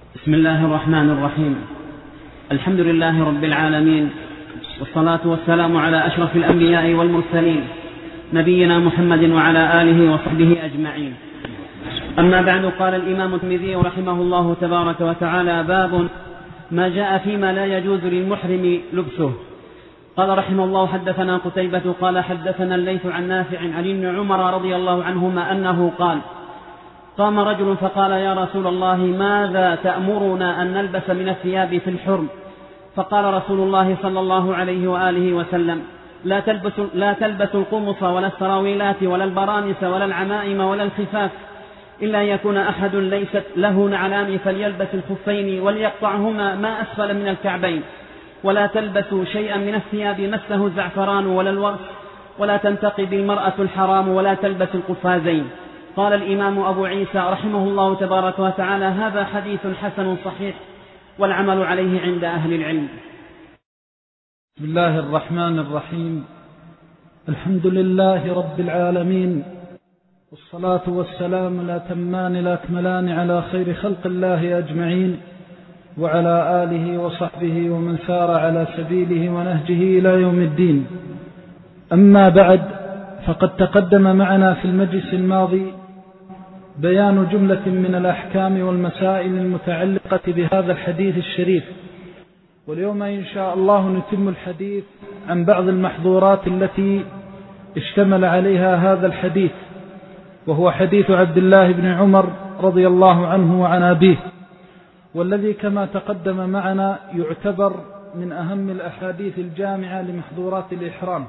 بسم الله الرحمن الرحيم. الحمد لله رب العالمين، والصلاة والسلام على أشرف الأنبياء والمرسلين، نبينا محمد وعلى آله وصحبه أجمعين. أما بعد، قال الإمام الترمذي رحمه الله تبارك وتعالى: باب ما جاء فيما لا يجوز للمحرم لبسه. قال رحمه الله: حدثنا قتيبة قال حدثنا الليث عن نافع عن ابن عمر رضي الله عنهما أنه قال: قام رجل فقال: يا رسول الله، ماذا تأمرنا أن نلبس من الثياب في الحرم؟ فقال رسول الله صلى الله عليه وآله وسلم: لا تلبسوا القمص ولا السراويلات ولا البرانس ولا العمائم ولا الخفاف، إلا يكون أحد ليست له نعلان فليلبس الخفين وليقطعهما ما أسفل من الكعبين، ولا تلبسوا شيئا من الثياب مسه الزعفران ولا الورق، ولا تنتقب المرأة الحرام، ولا تلبس القفازين. قال الإمام أبو عيسى رحمه الله تبارك وتعالى: هذا حديث حسن صحيح، والعمل عليه عند أهل العلم. بسم الله الرحمن الرحيم. الحمد لله رب العالمين، والصلاة والسلام الأتمان الأكملان على خير خلق الله أجمعين، وعلى آله وصحبه ومن سار على سبيله ونهجه إلى يوم الدين. أما بعد، فقد تقدم معنا في المجلس الماضي بيان جملة من الأحكام والمسائل المتعلقة بهذا الحديث الشريف، واليوم إن شاء الله نتم الحديث عن بعض المحظورات التي اشتمل عليها هذا الحديث، وهو حديث عبد الله بن عمر رضي الله عنه وعن أبيه، والذي كما تقدم معنا يعتبر من أهم الأحاديث الجامعة لمحظورات الإحرام.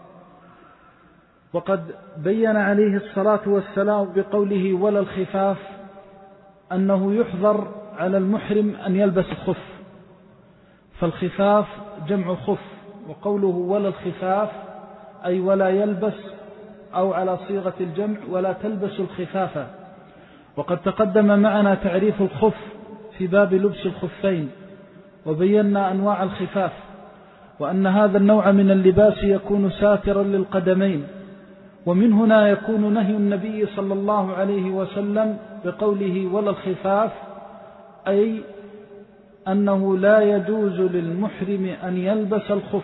وقد بين عليه الصلاة والسلام بقوله: ولا الخفاف، أنه يحظر على المحرم أن يلبس الخف، فالخفاف جمع خف، وقوله ولا الخفاف أي ولا يلبس، أو على صيغة الجمع ولا تلبس الخفافة. وقد تقدم معنا تعريف الخف في باب لبس الخفين، وبينا أنواع الخفاف، وأن هذا النوع من اللباس يكون ساترا للقدمين. ومن هنا يكون نهي النبي صلى الله عليه وسلم بقوله ولا الخفاف، أي أنه لا يجوز للمحرم أن يلبس الخف.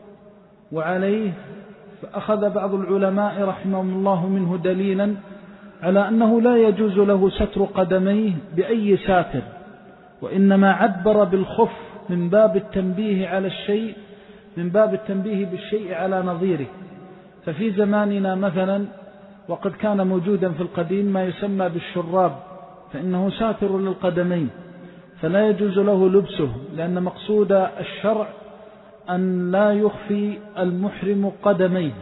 وعليه فأخذ بعض العلماء رحمهم الله منه دليلا على أنه لا يجوز له ستر قدميه بأي ساتر، وإنما عبر بالخف من باب التنبيه على الشيء، من باب التنبيه بالشيء على نظيره. ففي زماننا مثلا، وقد كان موجودا في القديم، ما يسمى بالشراب، فإنه ساتر للقدمين، فلا يجوز له لبسه، لأن مقصود الشرع أن لا يخفي المحرم قدميه.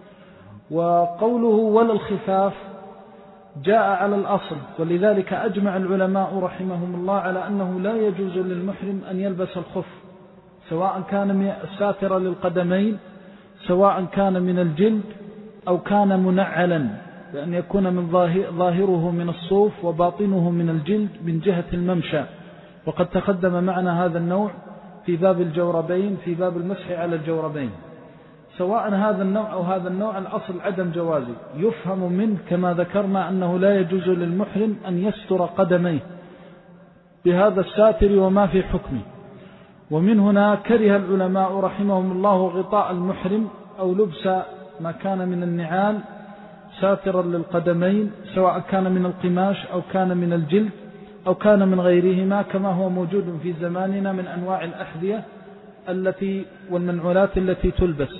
وقوله ولا الخفاف جاء على الأصل، ولذلك أجمع العلماء رحمهم الله على أنه لا يجوز للمحرم أن يلبس الخف، سواء كان ساترا للقدمين، سواء كان من الجلد أو كان منعلا، بأن يكون من ظاهره من الصوف وباطنه من الجلد من جهة الممشى. وقد تقدم معنا هذا النوع في باب الجوربين، في باب المسح على الجوربين. سواء هذا النوع أو هذا النوع، الأصل عدم جوازه. يفهم منه كما ذكرنا أنه لا يجوز للمحرم أن يستر قدميه بهذا الساتر وما في حكمه. ومن هنا كره العلماء رحمهم الله غطاء المحرم أو لبس ما كان من النعال ساترا للقدمين، سواء كان من القماش أو كان من الجلد أو كان من غيرهما، كما هو موجود في زماننا من أنواع الأحذية التي والمنعولات التي تلبس.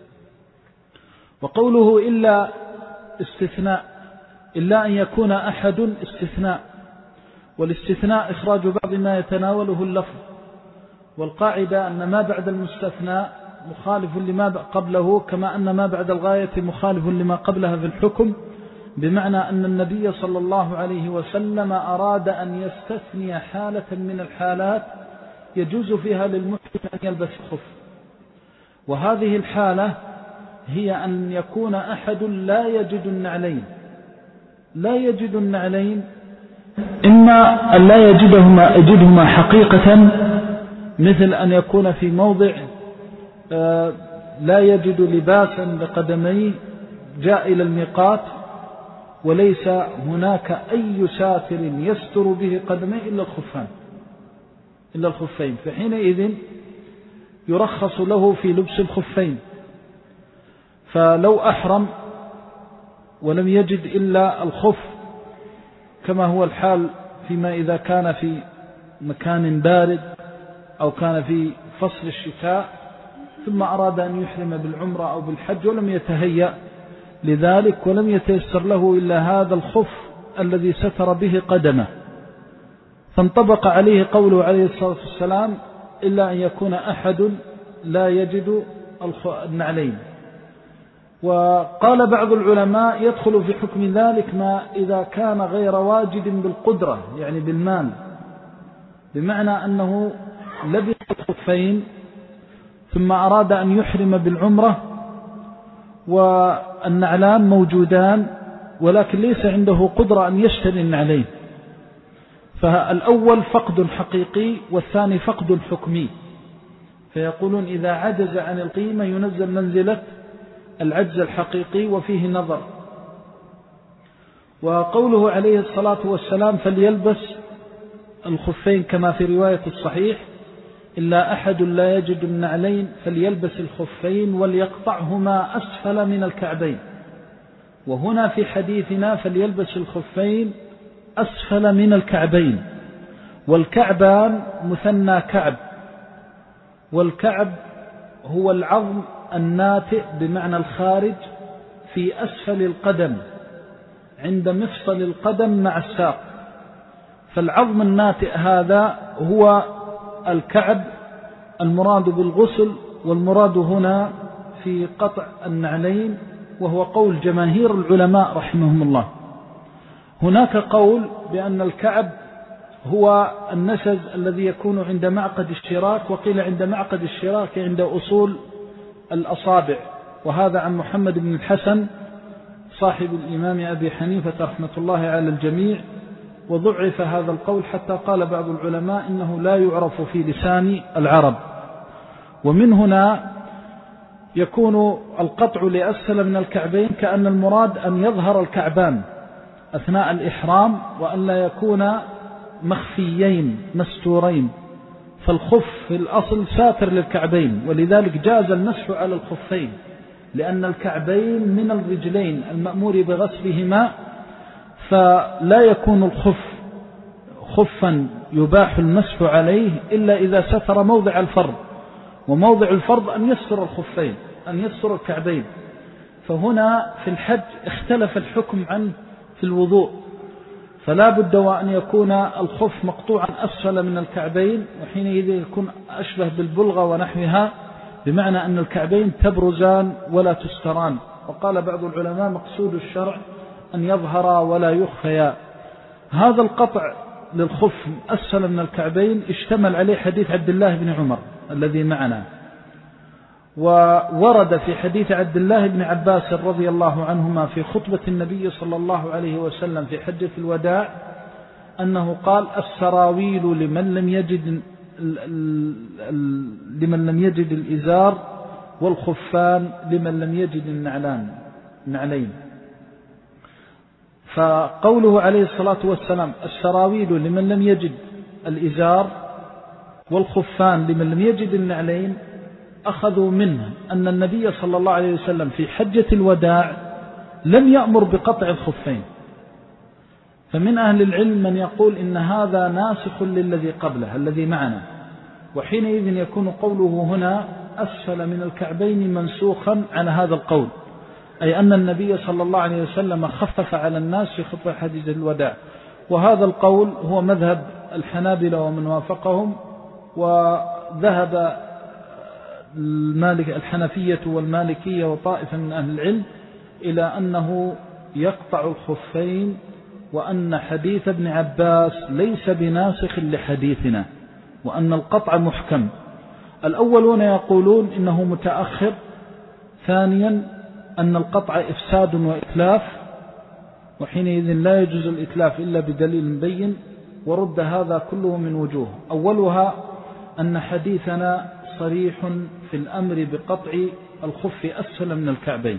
وقوله إلا استثناء، إلا أن يكون أحد استثناء، والاستثناء إخراج بعض ما يتناوله اللفظ، والقاعدة أن ما بعد المستثنى مخالف لما قبله، كما أن ما بعد الغاية مخالف لما قبلها في الحكم، بمعنى أن النبي صلى الله عليه وسلم أراد أن يستثني حالة من الحالات يجوز فيها للمحرم أن يلبس الخف، وهذه الحالة هي أن يكون أحد لا يجد النعلين. لا يجد النعلين إما أن لا يجدهما حقيقة، مثل أن يكون في موضع لا يجد لباسا لقدميه، جاء إلى الميقات وليس هناك أي ساتر يستر به قدميه إلا الخفان، إلا الخفين، فحينئذ يرخص له في لبس الخفين. فلو أحرم ولم يجد إلا الخف كما هو الحال فيما إذا كان في مكان بارد أو كان في فصل الشتاء ثم أراد أن يحرم بالعمرة أو بالحج ولم يتهيأ لذلك ولم يتيسر له إلا هذا الخف الذي ستر به قدمه، فانطبق عليه قوله عليه الصلاة والسلام إلا أن يكون أحد لا يجد النعلين. وقال بعض العلماء يدخل في حكم ذلك ما إذا كان غير واجد بالقدرة يعني بالمال، بمعنى أنه لبس الخفين ثم أراد أن يحرم بالعمرة والنعلان موجودان ولكن ليس عنده قدرة أن يشتري النعلين، فالأول فقد حقيقي والثاني فقد حكمي، فيقولون إذا عجز عن القيمة ينزل منزلة العجز الحقيقي وفيه نظر. وقوله عليه الصلاة والسلام فليلبس الخفين كما في رواية الصحيح إلا أحد لا يجد النعلين فليلبس الخفين وليقطعهما أسفل من الكعبين، وهنا في حديثنا فليلبس الخفين أسفل من الكعبين، والكعبان مثنى كعب، والكعب هو العظم الناتئ بمعنى الخارج في أسفل القدم عند مفصل القدم مع الساق، فالعظم الناتئ هذا هو الكعب المراد بالغسل، والمراد هنا في قطع النعلين وهو قول جماهير العلماء رحمهم الله. هناك قول بأن الكعب هو النسج الذي يكون عند معقد الشراك، وقيل عند معقد الشراك عند أصول الأصابع، وهذا عن محمد بن الحسن صاحب الإمام أبي حنيفة رحمة الله على الجميع، وضعف هذا القول حتى قال بعض العلماء إنه لا يعرف في لسان العرب. ومن هنا يكون القطع لأسفل من الكعبين كأن المراد أن يظهر الكعبان أثناء الإحرام وأن لا يكون مخفيين مستورين، فالخف في الأصل ساتر للكعبين، ولذلك جاز المسح على الخفين لأن الكعبين من الرجلين المأمور بغسلهما، فلا يكون الخف خفا يباح المسح عليه إلا إذا ستر موضع الفرض، وموضع الفرض أن يستر الخفين أن يستر الكعبين. فهنا في الحج اختلف الحكم عنه في الوضوء، فلا بد وأن يكون الخف مقطوعا أسفل من الكعبين، وحينئذ يكون أشبه بالبلغة ونحوها، بمعنى أن الكعبين تبرزان ولا تستران. وقال بعض العلماء مقصود الشرع أن يظهر ولا يخفيا. هذا القطع للخف أسفل من الكعبين اشتمل عليه حديث عبد الله بن عمر الذي معنا، وورد في حديث عبد الله بن عباس رضي الله عنهما في خطبة النبي صلى الله عليه وسلم في حجة الوداع أنه قال السراويل لمن لم يجد الإزار، والخفان لمن لم يجد النعلين. فقوله عليه الصلاة والسلام السراويل لمن لم يجد الإزار والخفان لمن لم يجد النعلين، أخذوا منه أن النبي صلى الله عليه وسلم في حجة الوداع لم يأمر بقطع الخفين. فمن أهل العلم من يقول إن هذا ناسخ للذي قبله الذي معنا، وحينئذ يكون قوله هنا أسفل من الكعبين منسوخا على هذا القول، أي أن النبي صلى الله عليه وسلم خفف على الناس في خطبة حجة الوداع. وهذا القول هو مذهب الحنابلة ومن وافقهم، وذهب الحنفية والمالكية وطائفة من أهل العلم إلى أنه يقطع الخفين، وأن حديث ابن عباس ليس بناسخ لحديثنا، وأن القطع محكم. الأولون يقولون إنه متأخر، ثانيا أن القطع إفساد وإتلاف، وحينئذ لا يجوز الإتلاف إلا بدليل مبين، ورد هذا كله من وجوه. أولها أن حديثنا صريح في الأمر بقطع الخف أسفل من الكعبين،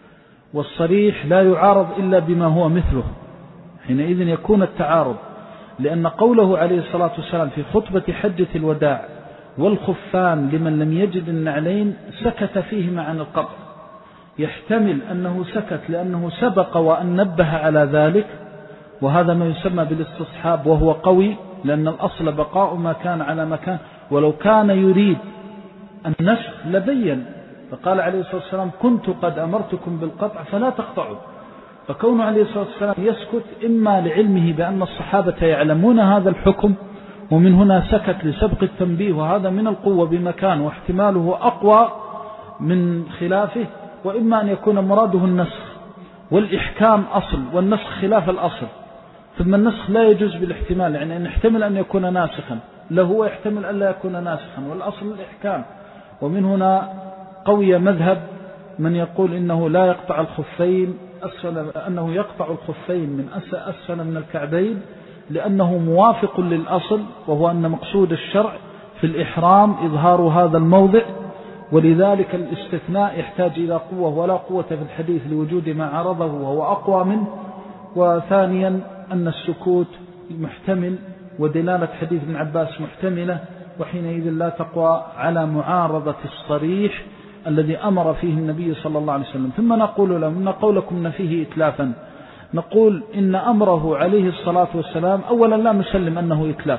والصريح لا يعارض إلا بما هو مثله، حينئذ يكون التعارض. لأن قوله عليه الصلاة والسلام في خطبة حجة الوداع والخفان لمن لم يجد النعلين سكت فيهما عن القطع، يحتمل أنه سكت لأنه سبق وأن نبه على ذلك، وهذا ما يسمى بالاستصحاب وهو قوي، لأن الأصل بقاء ما كان على مكان، ولو كان يريد النسخ لبين، فقال عليه الصلاة والسلام كنت قد أمرتكم بالقطع فلا تقطعوا. فكون عليه الصلاة والسلام يسكت إما لعلمه بأن الصحابة يعلمون هذا الحكم ومن هنا سكت لسبق التنبيه، وهذا من القوة بمكان واحتماله أقوى من خلافه، وإما أن يكون مراده النسخ، والإحكام أصل والنسخ خلاف الأصل، ثم النسخ لا يجوز بالاحتمال، يعني أن يحتمل أن يكون ناسخا له ويحتمل أن لا يكون ناسخا، والأصل الإحكام. ومن هنا قوي مذهب من يقول إنه لا يقطع الخفين أنه يقطع الخفين من أسفل من الكعبين، لأنه موافق للأصل، وهو أن مقصود الشرع في الإحرام إظهار هذا الموضع، ولذلك الاستثناء يحتاج إلى قوة، ولا قوة في الحديث لوجود ما عرضه وهو أقوى منه. وثانيا أن السكوت محتمل، ودلالة حديث ابن عباس محتملة، وحينئذ لا تقوى على معارضة الصريح الذي أمر فيه النبي صلى الله عليه وسلم. ثم نقول لهم إن قولكم فيه إتلافا، نقول إن أمره عليه الصلاة والسلام أولا لا نسلم أنه إتلاف،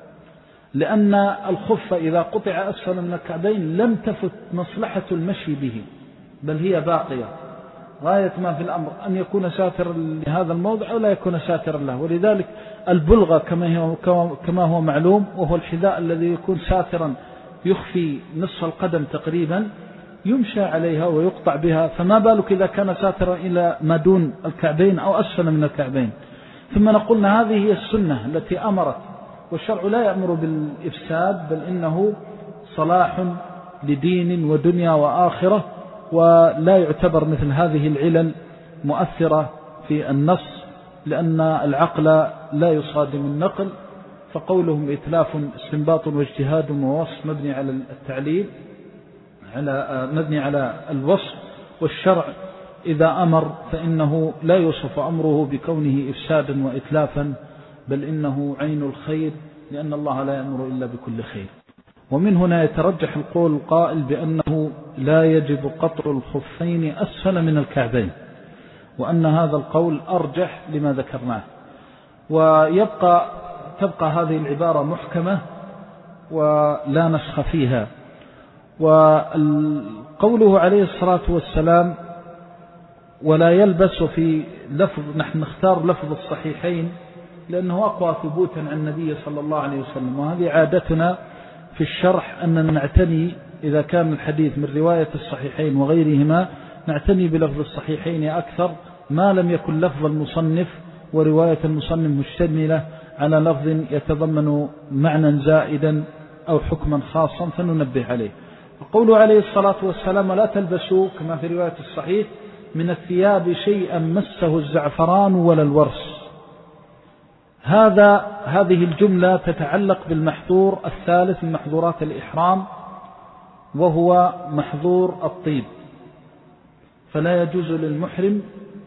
لأن الخف إذا قطع أسفل من الكعبين لم تفت مصلحة المشي به، بل هي باقية، غاية ما في الأمر أن يكون ساترا لهذا الموضع أو لا يكون ساترا له. ولذلك البلغة كما هو معلوم، وهو الحذاء الذي يكون ساترا يخفي نصف القدم تقريبا، يمشى عليها ويقطع بها، فما بالك إذا كان ساترا إلى ما دون الكعبين أو أسفل من الكعبين. ثم نقولنا هذه هي السنة التي أمرت، والشرع لا يأمر بالإفساد، بل إنه صلاح لدين ودنيا وآخرة، ولا يعتبر مثل هذه العلل مؤثرة في النص، لأن العقل لا يصادم النقل. فقولهم إتلاف استنباط واجتهاد ووصف مبني على التعليل، مبني على الوصف، والشرع إذا أمر فإنه لا يوصف أمره بكونه إفسادا وإتلافا، بل إنه عين الخير، لأن الله لا يأمر إلا بكل خير. ومن هنا يترجح القول القائل بأنه لا يجب قطع الخفين أسفل من الكعبين، وأن هذا القول أرجح لما ذكرناه. تبقى هذه العبارة محكمة ولا نسخ فيها. وقوله عليه الصلاة والسلام ولا يلبس في لفظ، نحن نختار لفظ الصحيحين لأنه أقوى ثبوتا عن النبي صلى الله عليه وسلم، وهذه عادتنا في الشرح أننا نعتني إذا كان الحديث من رواية الصحيحين وغيرهما نعتني بلفظ الصحيحين أكثر، ما لم يكن لفظ المصنف ورواية المصنف مشتملة على لفظ يتضمن معنى زائدا أو حكما خاصا فننبه عليه. وقوله عليه الصلاة والسلام لا تلبسوا كما في رواية الصحيح من الثياب شيئا مسه الزعفران ولا الورس، هذه الجملة تتعلق بالمحظور الثالث من محظورات الإحرام، وهو محظور الطيب. فلا يجوز للمحرم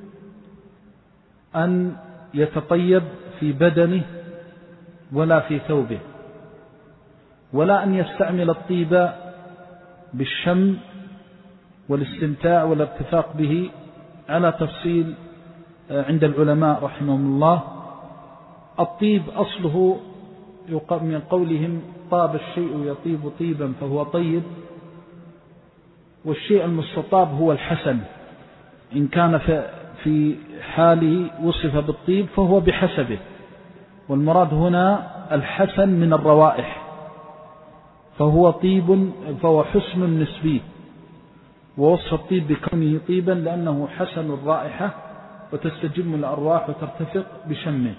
أن يتطيب في بدنه ولا في ثوبه، ولا أن يستعمل الطيب بالشم والاستمتاع والارتفاق به على تفصيل عند العلماء رحمهم الله. الطيب أصله من قولهم طاب الشيء يطيب طيبا فهو طيب، والشيء المستطاب هو الحسن، إن كان في حاله وصف بالطيب فهو بحسبه، والمراد هنا الحسن من الروائح، فهو طيب، فهو حسن نسبي، ووصف الطيب بكونه طيبا لأنه حسن الرائحة وتستجم الأرواح وترتفق بشمه.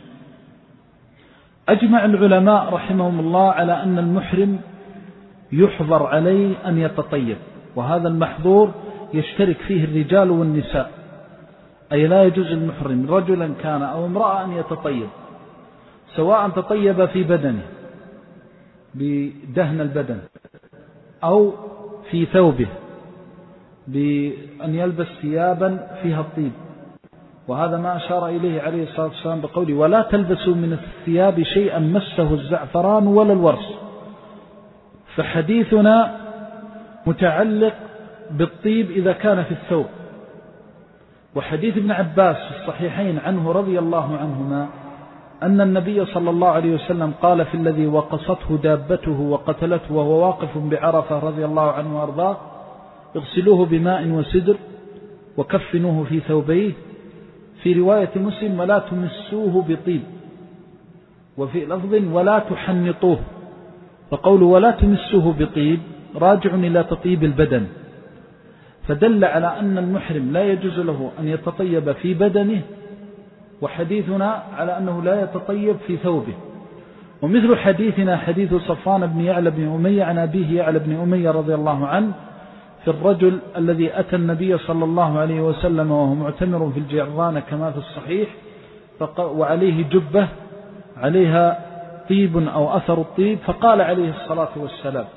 أجمع العلماء رحمهم الله على أن المحرم يحظر عليه أن يتطيب، وهذا المحظور يشترك فيه الرجال والنساء، أي لا يجوز المحرم رجلا كان أو امرأة أن يتطيب، سواء تطيب في بدنه بدهن البدن أو في ثوبه بأن يلبس ثيابا فيها الطيب، وهذا ما أشار إليه عليه الصلاة والسلام بقوله ولا تلبسوا من الثياب شيئا مسه الزعفران ولا الورس. فحديثنا متعلق بالطيب إذا كان في الثوب. وحديث ابن عباس في الصحيحين عنه رضي الله عنهما أن النبي صلى الله عليه وسلم قال في الذي وقصته دابته وقتلته وهو واقف بعرفة رضي الله عنه وارضاه اغسلوه بماء وسدر وكفنوه في ثوبيه. في رواية مسلم ولا تمسوه بطيب، وفي لفظ ولا تحنطوه. فقوله ولا تمسوه بطيب راجع إلى تطيب البدن، فدل على أن المحرم لا يجوز له أن يتطيب في بدنه، وحديثنا على أنه لا يتطيب في ثوبه. ومثل حديثنا حديث صفوان بن يعلى بن أمية عن أبيه يعلى بن أمية رضي الله عنه في الرجل الذي أتى النبي صلى الله عليه وسلم وهو معتمر في الجعرانة كما في الصحيح، وعليه جبة عليها طيب أو أثر الطيب، فقال عليه الصلاة والسلام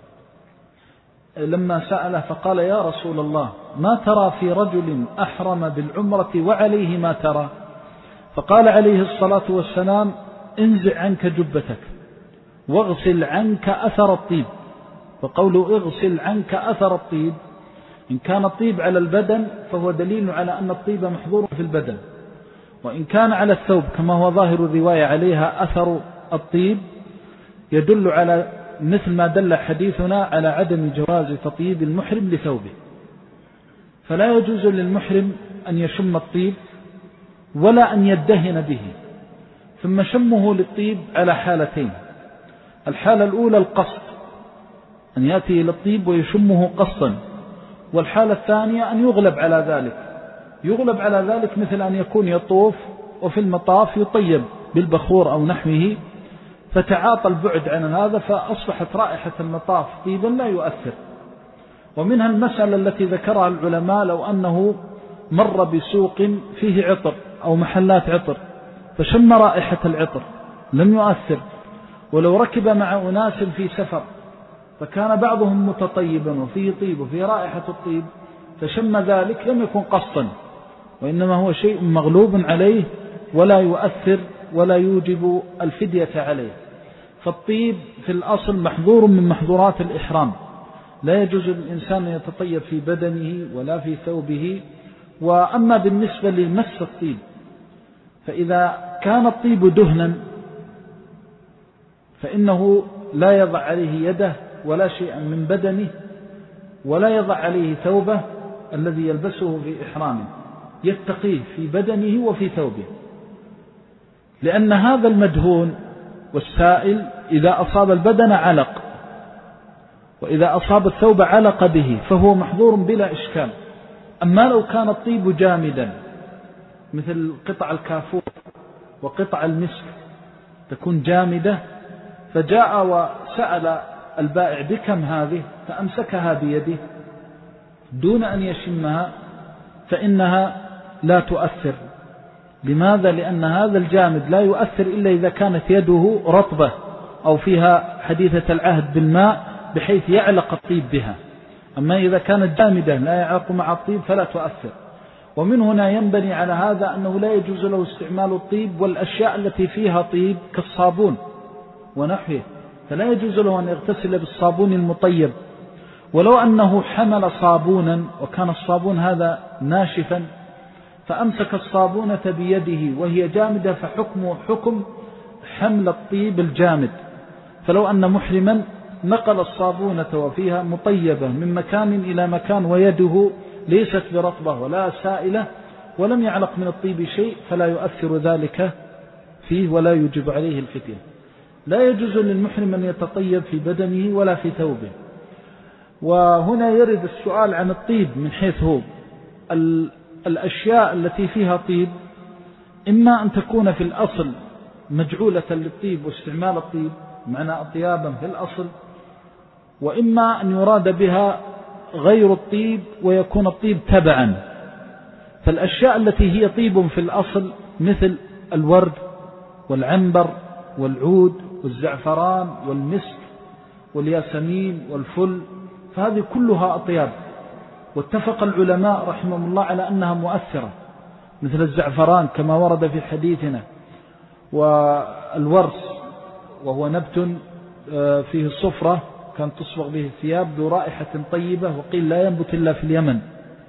لما سأله فقال يا رسول الله ما ترى في رجل أحرم بالعمرة وعليه ما ترى؟ فقال عليه الصلاة والسلام انزع عنك جبتك واغسل عنك أثر الطيب. فقوله اغسل عنك أثر الطيب، إن كان الطيب على البدن فهو دليل على أن الطيب محظور في البدن، وإن كان على الثوب كما هو ظاهر الرواية عليها أثر الطيب يدل على مثل ما دل حديثنا على عدم جواز تطيب المحرم لثوبه. فلا يجوز للمحرم أن يشم الطيب ولا أن يدهن به. ثم شمه للطيب على حالتين: الحالة الأولى القصد، أن يأتي إلى الطيب ويشمه قصدا، والحالة الثانية أن يغلب على ذلك. يغلب على ذلك مثل أن يكون يطوف وفي المطاف يطيب بالبخور أو نحوه، فتعاطى البعد عن هذا فأصبحت رائحة المطاف طيبا لا يؤثر. ومنها المسألة التي ذكرها العلماء لو أنه مر بسوق فيه عطر أو محلات عطر فشم رائحة العطر لم يؤثر، ولو ركب مع أناس في سفر فكان بعضهم متطيبا وفيه طيب وفيه رائحة الطيب فشم ذلك لم يكن قصدا، وإنما هو شيء مغلوب عليه ولا يؤثر ولا يوجب الفدية عليه. فالطيب في الأصل محظور من محظورات الإحرام، لا يجوز للإنسان أن يتطيب في بدنه ولا في ثوبه. وأما بالنسبة لمس الطيب فإذا كان الطيب دهنا فإنه لا يضع عليه يده ولا شيئا من بدنه ولا يضع عليه ثوبه الذي يلبسه في إحرامه، يتقيه في بدنه وفي ثوبه، لأن هذا المدهون والسائل إذا أصاب البدن علق، وإذا أصاب الثوب علق به، فهو محظور بلا إشكال. أما لو كان الطيب جامدا مثل قطع الكافور وقطع المسك تكون جامدة، فجاء وسأل البائع بكم هذه فأمسكها بيده دون أن يشمها فإنها لا تؤثر. لماذا؟ لأن هذا الجامد لا يؤثر إلا إذا كانت يده رطبة أو فيها حديثة العهد بالماء بحيث يعلق الطيب بها. أما إذا كانت جامدة لا يعلق مع الطيب فلا تؤثر. ومن هنا ينبني على هذا أنه لا يجوز له استعمال الطيب والأشياء التي فيها طيب كالصابون ونحوه، فلا يجوز له أن يغتسل بالصابون المطيب. ولو أنه حمل صابونا وكان الصابون هذا ناشفا فأمسك الصابونة بيده وهي جامدة فحكمه حكم حمل الطيب الجامد. فلو أن محرما نقل الصابونة وفيها مطيبة من مكان إلى مكان ويده ليست برطبة ولا سائلة ولم يعلق من الطيب شيء فلا يؤثر ذلك فيه ولا يجب عليه الفتية. لا يجوز للمحرم أن يتطيب في بدنه ولا في ثوبه. وهنا يرد السؤال عن الطيب من حيث هو الأشياء التي فيها طيب إما أن تكون في الأصل مجعولة للطيب واستعمال الطيب معنى أطيابا في الأصل، وإما أن يراد بها غير الطيب ويكون الطيب تبعا. فالأشياء التي هي طيب في الأصل مثل الورد والعنبر والعود والزعفران والمسك والياسمين والفل فهذه كلها أطياب، واتفق العلماء رحمهم الله على أنها مؤثرة. مثل الزعفران كما ورد في حديثنا، والورس وهو نبت فيه الصفرة كانت تصبغ به الثياب ذو رائحة طيبة، وقيل لا ينبت إلا في اليمن،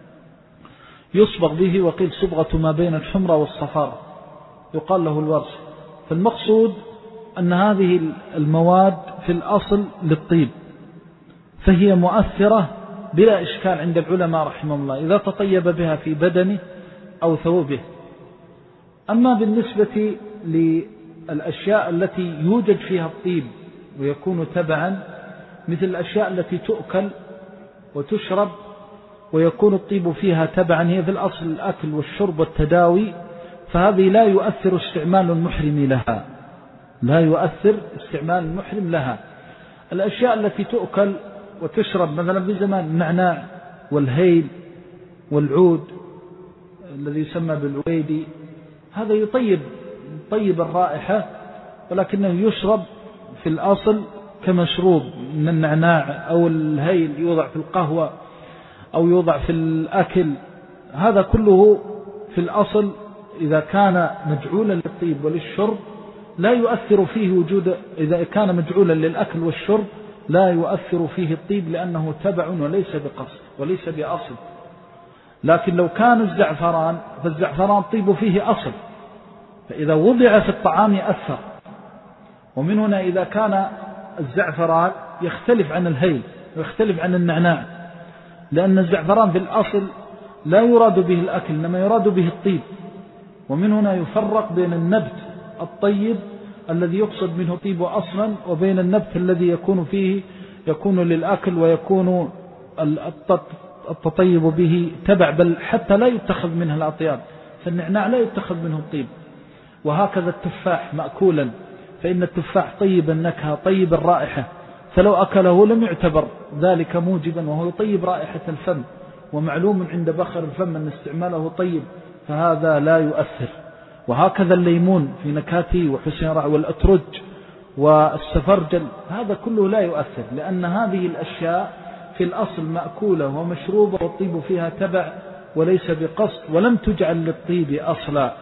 يصبغ به، وقيل صبغة ما بين الحمرة والصفار، يقال له الورس. فالمقصود أن هذه المواد في الأصل للطيب، فهي مؤثرة بلا إشكال عند العلماء رحمهم الله إذا تطيب بها في بدنه أو ثوبه. أما بالنسبة للأشياء التي يوجد فيها الطيب ويكون تبعا، مثل الأشياء التي تؤكل وتشرب ويكون الطيب فيها تبعا، هي في الأصل الأكل والشرب والتداوي، فهذه لا يؤثر استعمال المحرم لها، لا يؤثر استعمال المحرم لها. الأشياء التي تؤكل وتشرب مثلا في زمان النعناع والهيل والعود الذي يسمى بالعويدي، هذا يطيب الرائحة، ولكنه يشرب في الأصل كمشروب من النعناع، أو الهيل يوضع في القهوة أو يوضع في الأكل. هذا كله في الأصل إذا كان مجعولا للطيب وللشرب لا يؤثر فيه وجود، إذا كان مجعولا للأكل والشرب لا يؤثر فيه الطيب لأنه تبع وليس بقصد وليس بأصل. لكن لو كان الزعفران، فالزعفران طيب فيه أصل، فإذا وضع في الطعام أثر. ومن هنا إذا كان الزعفران يختلف عن الهيل ويختلف عن النعناع، لأن الزعفران في الأصل لا يراد به الأكل إنما يراد به الطيب، ومن هنا يفرق بين النبت الطيب الذي يقصد منه طيب أصلا وبين النبت الذي يكون للأكل ويكون التطيب به تبع، بل حتى لا يتخذ منه الأطياب، فالنعناع لا يتخذ منه الطيب. وهكذا التفاح مأكولا، فإن التفاح طيب النكهة طيب الرائحة، فلو أكله لم يعتبر ذلك موجبا، وهو يطيب رائحة الفم، ومعلوم عند بخر الفم أن استعماله طيب، فهذا لا يؤثر. وهكذا الليمون في نكهته وحسن رائحة، والأترج والسفرجل، هذا كله لا يؤثر، لأن هذه الأشياء في الأصل مأكولة ومشروبة والطيب فيها تبع وليس بقصد، ولم تجعل للطيب أصلا.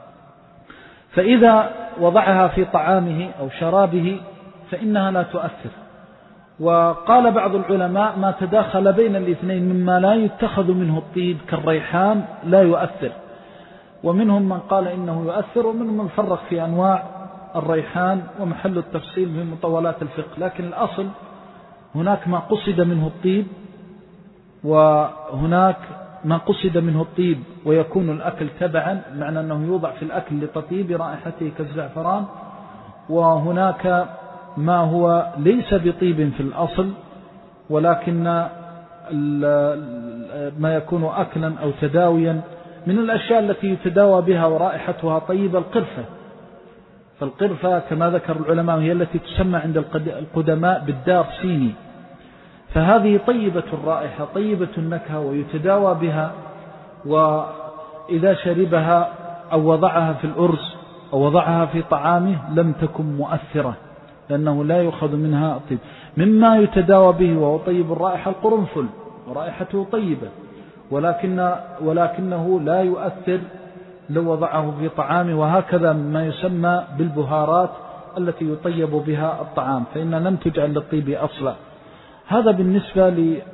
فإذا وضعها في طعامه أو شرابه فإنها لا تؤثر. وقال بعض العلماء ما تداخل بين الاثنين مما لا يتخذ منه الطيب كالريحان لا يؤثر، ومنهم من قال إنه يؤثر، ومنهم من فرق في أنواع الريحان، ومحل التفصيل في مطولات الفقه. لكن الأصل هناك ما قصد منه الطيب، وهناك ما قصد منه الطيب ويكون الأكل تبعا، معنى أنه يوضع في الأكل لتطيب رائحته كالزعفران، وهناك ما هو ليس بطيب في الأصل ولكن ما يكون أكلا أو تداويا. من الأشياء التي يتداوى بها ورائحتها طيبة القرفة، فالقرفة كما ذكر العلماء هي التي تسمى عند القدماء بالدار سيني، فهذه طيبة الرائحة طيبة النكهة ويتداوى بها، وإذا شربها أو وضعها في الأرز أو وضعها في طعامه لم تكن مؤثرة لأنه لا يؤخذ منها الطيب. مما يتداوى به وهو طيب الرائحة القرنفل، ورائحته طيبة ولكنه لا يؤثر لو وضعه في طعامه، وهكذا ما يسمى بالبهارات التي يطيب بها الطعام فإن لم تجعل للطيب أصلا. هذا بالنسبة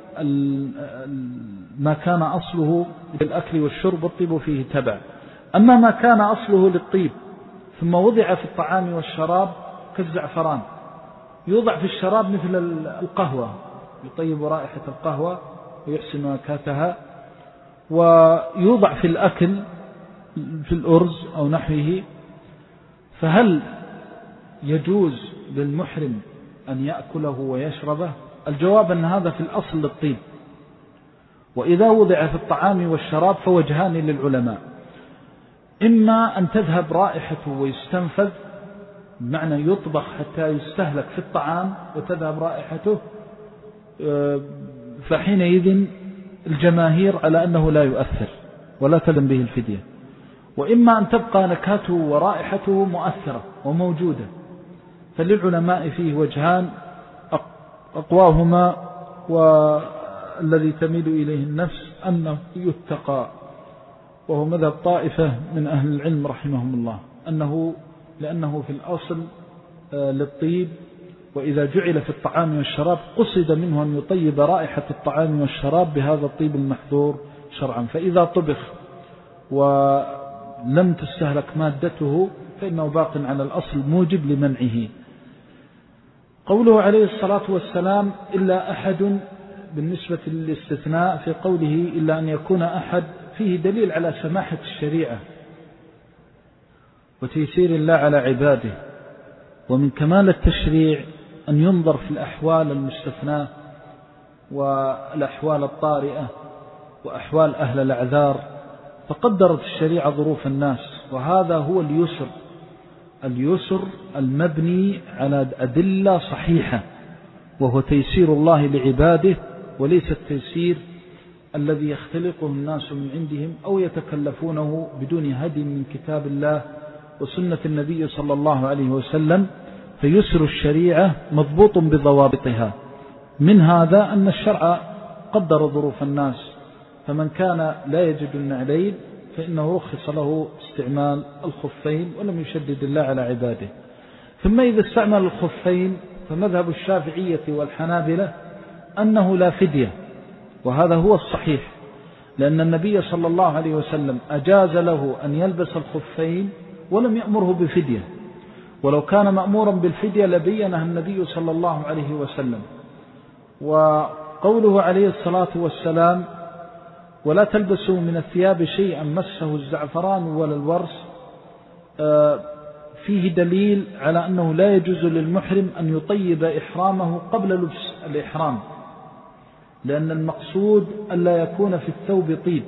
لما كان أصله للأكل والشرب والطيب فيه تبع. أما ما كان أصله للطيب ثم وضع في الطعام والشراب كالزعفران، يوضع في الشراب مثل القهوة، يطيب رائحة القهوة ويحسن نكهتها، ويوضع في الأكل في الأرز أو نحوه، فهل يجوز للمحرم أن يأكله ويشربه؟ الجواب أن هذا في الأصل للطيب، وإذا وضع في الطعام والشراب فوجهان للعلماء: إما أن تذهب رائحته ويستنفذ، بمعنى يطبخ حتى يستهلك في الطعام وتذهب رائحته، فحينئذ الجماهير على أنه لا يؤثر ولا تلم به الفدية، وإما أن تبقى نكهته ورائحته مؤثرة وموجودة. فللعلماء فيه وجهان أقواهما والذي تميل إليه النفس أنه يتقى وهو مذهب طائفة من أهل العلم رحمهم الله، لأنه في الأصل للطيب، وإذا جعل في الطعام والشراب قصد منه أن يطيب رائحة الطعام والشراب بهذا الطيب المحظور شرعا، فإذا طبخ ولم تستهلك مادته فإنه باق على الأصل موجب لمنعه. قوله عليه الصلاة والسلام إلا أحد بالنسبة للاستثناء في قوله إلا أن يكون أحد فيه دليل على سماحة الشريعة وتيسير الله على عباده، ومن كمال التشريع أن ينظر في الأحوال المستثناة والأحوال الطارئة وأحوال أهل الأعذار، فقدرت الشريعة ظروف الناس، وهذا هو اليسر المبني على أدلة صحيحة، وهو تيسير الله لعباده، وليس التيسير الذي يختلقه الناس من عندهم أو يتكلفونه بدون هدي من كتاب الله وسنة النبي صلى الله عليه وسلم. فيسر الشريعة مضبوط بضوابطها، من هذا أن الشرع قدر ظروف الناس، فمن كان لا يجد النعلين فإنه رخص له استعمال الخفين ولم يشدد الله على عباده. ثم إذا استعمل الخفين فمذهب الشافعية والحنابلة أنه لا فدية، وهذا هو الصحيح، لأن النبي صلى الله عليه وسلم أجاز له أن يلبس الخفين ولم يأمره بفدية، ولو كان مأمورا بالفدية لبينها النبي صلى الله عليه وسلم. وقوله عليه الصلاة والسلام ولا تلبسوا من الثياب شيئا مسه الزعفران ولا الورس، فيه دليل على أنه لا يجوز للمحرم أن يطيب إحرامه قبل لبس الإحرام، لأن المقصود ألا يكون في الثوب طيب.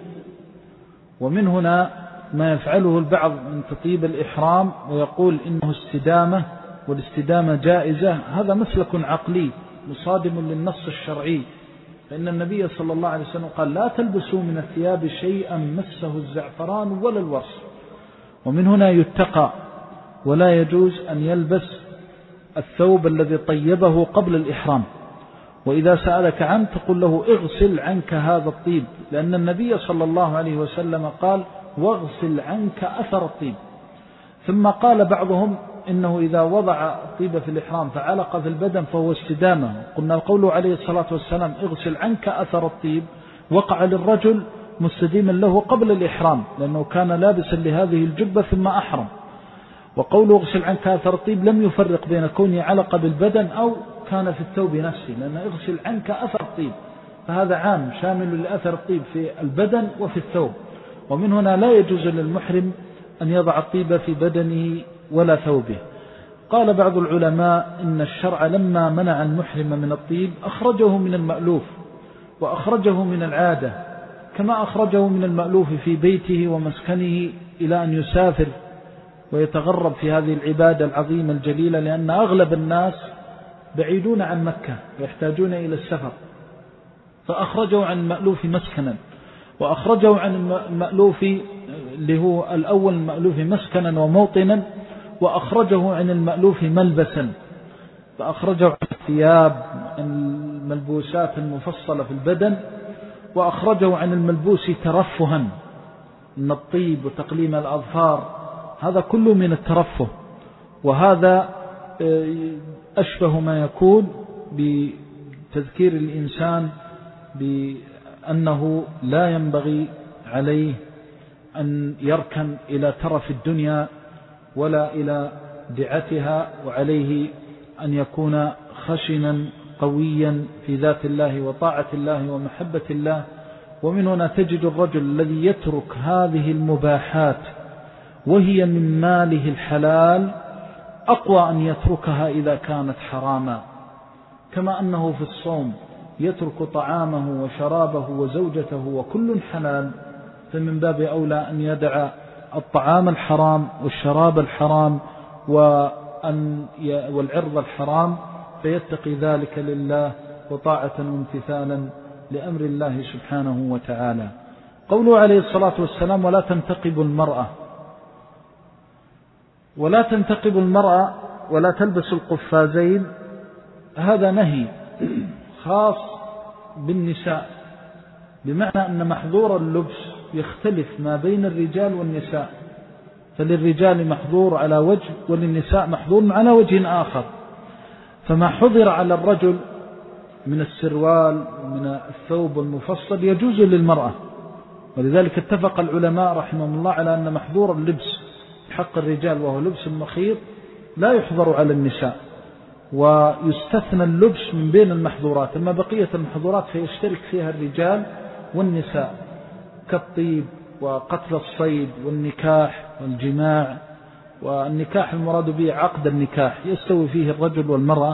ومن هنا ما يفعله البعض من تطيب الإحرام ويقول إنه استدامة والاستدامة جائزة، هذا مسلك عقلي مصادم للنص الشرعي، فإن النبي صلى الله عليه وسلم قال لا تلبسوا من الثياب شيئا مسه الزعفران ولا الورس. ومن هنا يتقى ولا يجوز أن يلبس الثوب الذي طيبه قبل الإحرام، وإذا سألك عنه تقول له اغسل عنك هذا الطيب، لأن النبي صلى الله عليه وسلم قال واغسل عنك أثر الطيب. ثم قال بعضهم إنه إذا وضع الطيب في الإحرام فعلق في البدن فهو استدامة، قلنا القول عليه الصلاة والسلام اغسل عنك أثر الطيب وقع للرجل مستديما له قبل الإحرام، لأنه كان لابسا لهذه الجبة ثم أحرم. وقوله اغسل عنك أثر الطيب لم يفرق بين كونه علق بالبدن أو كان في الثوب نفسه، لأن اغسل عنك أثر الطيب فهذا عام شامل لأثر الطيب في البدن وفي الثوب. ومن هنا لا يجوز للمحرم أن يضع الطيب في بدنه ولا ثوبه. قال بعض العلماء إن الشرع لما منع المحرم من الطيب أخرجه من المألوف وأخرجه من العادة، كما أخرجه من المألوف في بيته ومسكنه إلى أن يسافر ويتغرب في هذه العبادة العظيمة الجليلة، لأن أغلب الناس بعيدون عن مكة ويحتاجون إلى السفر، فأخرجوا عن المألوف مسكنا، وأخرجوا عن المألوف اللي هو الأول المألوف مسكنا وموطنا، وأخرجه عن المألوف ملبسا، فأخرجوا عن الثياب الملبوسات المفصلة في البدن، وأخرجوا عن الملبوس ترفها من الطيب وتقليم الأظفار، هذا كله من الترفه، وهذا أشبه ما يكون بتذكير الإنسان بأنه لا ينبغي عليه أن يركن إلى ترف الدنيا ولا إلى دعتها، وعليه أن يكون خشنا قويا في ذات الله وطاعة الله ومحبة الله. ومن هنا تجد الرجل الذي يترك هذه المباحات وهي من ماله الحلال أقوى أن يتركها إذا كانت حراما، كما أنه في الصوم يترك طعامه وشرابه وزوجته وكل حلال، فمن باب أولى أن يدع الطعام الحرام والشراب الحرام والعرض الحرام، فيتقي ذلك لله وطاعة وامتثالا لأمر الله سبحانه وتعالى. قوله عليه الصلاة والسلام ولا تنتقب المرأة ولا تلبس القفازين، هذا نهي خاص بالنساء، بمعنى أن محظور اللبس يختلف ما بين الرجال والنساء، فللرجال محظور على وجه وللنساء محظور على وجه آخر. فما حضر على الرجل من السروال ومن الثوب المفصل يجوز للمرأة، ولذلك اتفق العلماء رحمهم الله على أن محظور اللبس حق الرجال وهو لبس المخيط لا يحظر على النساء، ويستثنى اللبس من بين المحظورات. أما بقية المحظورات فيشترك فيها الرجال والنساء كالطيب وقتل الصيد والنكاح والجماع. والنكاح المراد به عقد النكاح يستوي فيه الرجل والمرأة،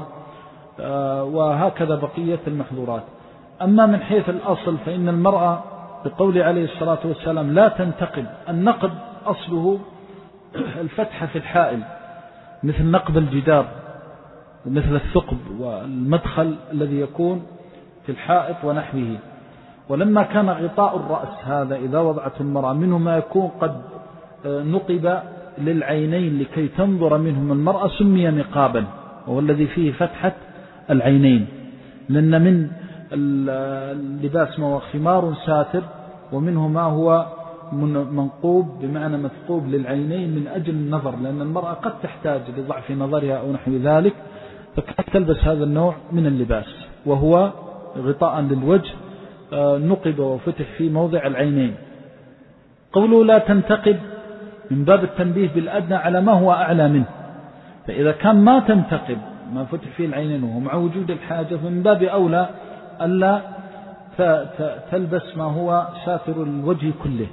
وهكذا بقية المحظورات. أما من حيث الأصل فإن المرأة بقول عليه الصلاة والسلام لا تنتقب. النقب أصله الفتحة في الحائل مثل نقب الجدار ومثل الثقب والمدخل الذي يكون في الحائط ونحوه. ولما كان غطاء الرأس هذا إذا وضعت المرأة منه ما يكون قد نقب للعينين لكي تنظر منهم المرأة سمي نقابا، وهو الذي فيه فتحة العينين، لأن من اللباس ما هو خمار ساتر ومنه ما هو منقوب بمعنى مثقوب للعينين من أجل النظر، لأن المرأة قد تحتاج لضعف نظرها أو نحو ذلك، فكانت تلبس هذا النوع من اللباس وهو غطاء للوجه نقب وفتح في موضع العينين. قوله لا تنتقب من باب التنبيه بالأدنى على ما هو أعلى منه، فإذا كان ما تنتقب ما فتح فيه العينين وهو مع وجود الحاجة فمن باب أولى ألا تلبس ما هو ساتر الوجه كله.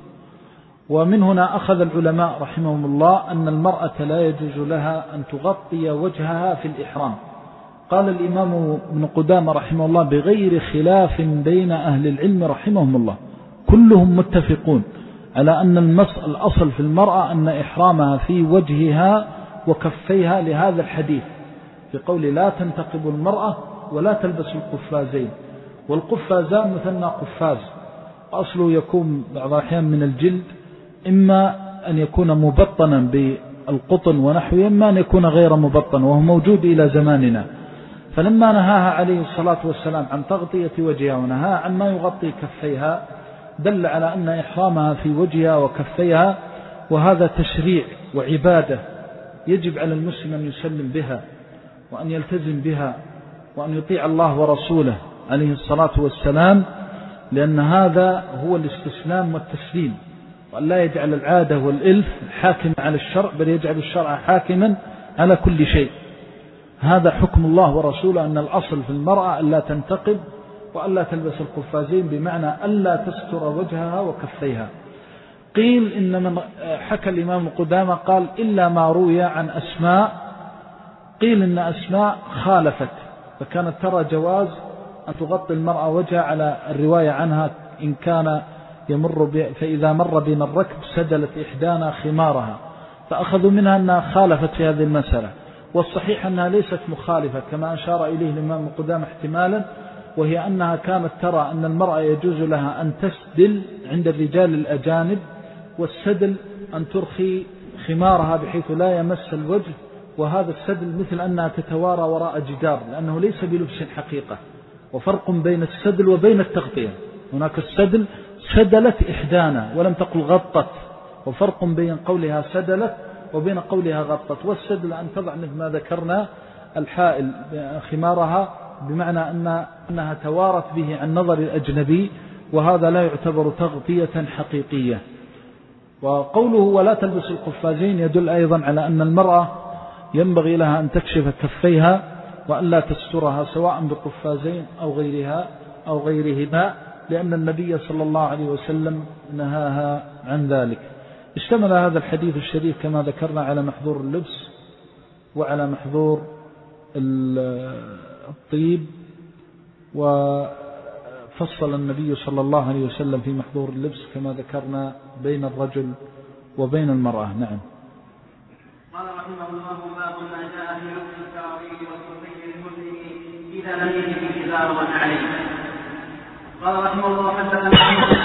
ومن هنا أخذ العلماء رحمهم الله أن المرأة لا يجوز لها أن تغطي وجهها في الإحرام. قال الإمام ابن قدامة رحمه الله بغير خلاف بين أهل العلم رحمهم الله كلهم متفقون على أن الأصل في المرأة أن إحرامها في وجهها وكفيها لهذا الحديث في قول لا تنتقب المرأة ولا تلبس القفازين. والقفازان مثلنا قفاز أصله يكون بعض الأحيان من الجلد، إما أن يكون مبطنا بالقطن ونحوه، إما أن يكون غير مبطن، وهو موجود إلى زماننا. فلما نهاها عليه الصلاة والسلام عن تغطية وجهها ونهاها عن ما يغطي كفيها دل على أن إحرامها في وجهها وكفيها، وهذا تشريع وعبادة يجب على المسلم أن يسلم بها وأن يلتزم بها وأن يطيع الله ورسوله عليه الصلاة والسلام، لأن هذا هو الاستسلام والتسليم، وأن لا يجعل العادة والإلف حاكم على الشرع، بل يجعل الشرع حاكما على كل شيء. هذا حكم الله ورسوله، أن الأصل في المرأة ألا تنتقب وألا تلبس القفازين، بمعنى ألا تستر وجهها وكفيها. قيل إن من حكى الإمام قدامة قال إلا ما روي عن أسماء، قيل إن أسماء خالفت فكانت ترى جواز أن تغطي المرأة وجهها على الرواية عنها إن كان فإذا مر بنا الركب سدلت إحدانا خمارها، فأخذوا منها أنها خالفت في هذه المسألة. والصحيح أنها ليست مخالفة كما أشار إليه الإمام قدامة احتمالا، وهي أنها كانت ترى أن المرأة يجوز لها أن تسدل عند الرجال الأجانب، والسدل أن ترخي خمارها بحيث لا يمس الوجه، وهذا السدل مثل أنها تتوارى وراء جدار لأنه ليس بلبس حقيقة. وفرق بين السدل وبين التغطية، هناك السدل سدلت إحدانا ولم تقل غطت، وفرق بين قولها سدلت وبين قولها غطت. والسدل أن تضع مثل ما ذكرنا الحائل خمارها بمعنى أنها توارت به عن نظر الأجنبي، وهذا لا يعتبر تغطية حقيقية. وقوله ولا تلبس القفازين يدل أيضا على أن المرأة ينبغي لها أن تكشف كفيها وألا تسترها سواء بقفازين أو غيرهما، لأن النبي صلى الله عليه وسلم نهاها عن ذلك. اشتمل هذا الحديث الشريف كما ذكرنا على محظور اللبس وعلى محظور الطيب، وفصل النبي صلى الله عليه وسلم في محظور اللبس كما ذكرنا بين الرجل وبين المرأة. نعم. قال رحمه الله باب ما جاء في لبس السراويل والصفي للمسلم إذا لم يجد الإزار والنعلين. قال رحمه الله حدثنا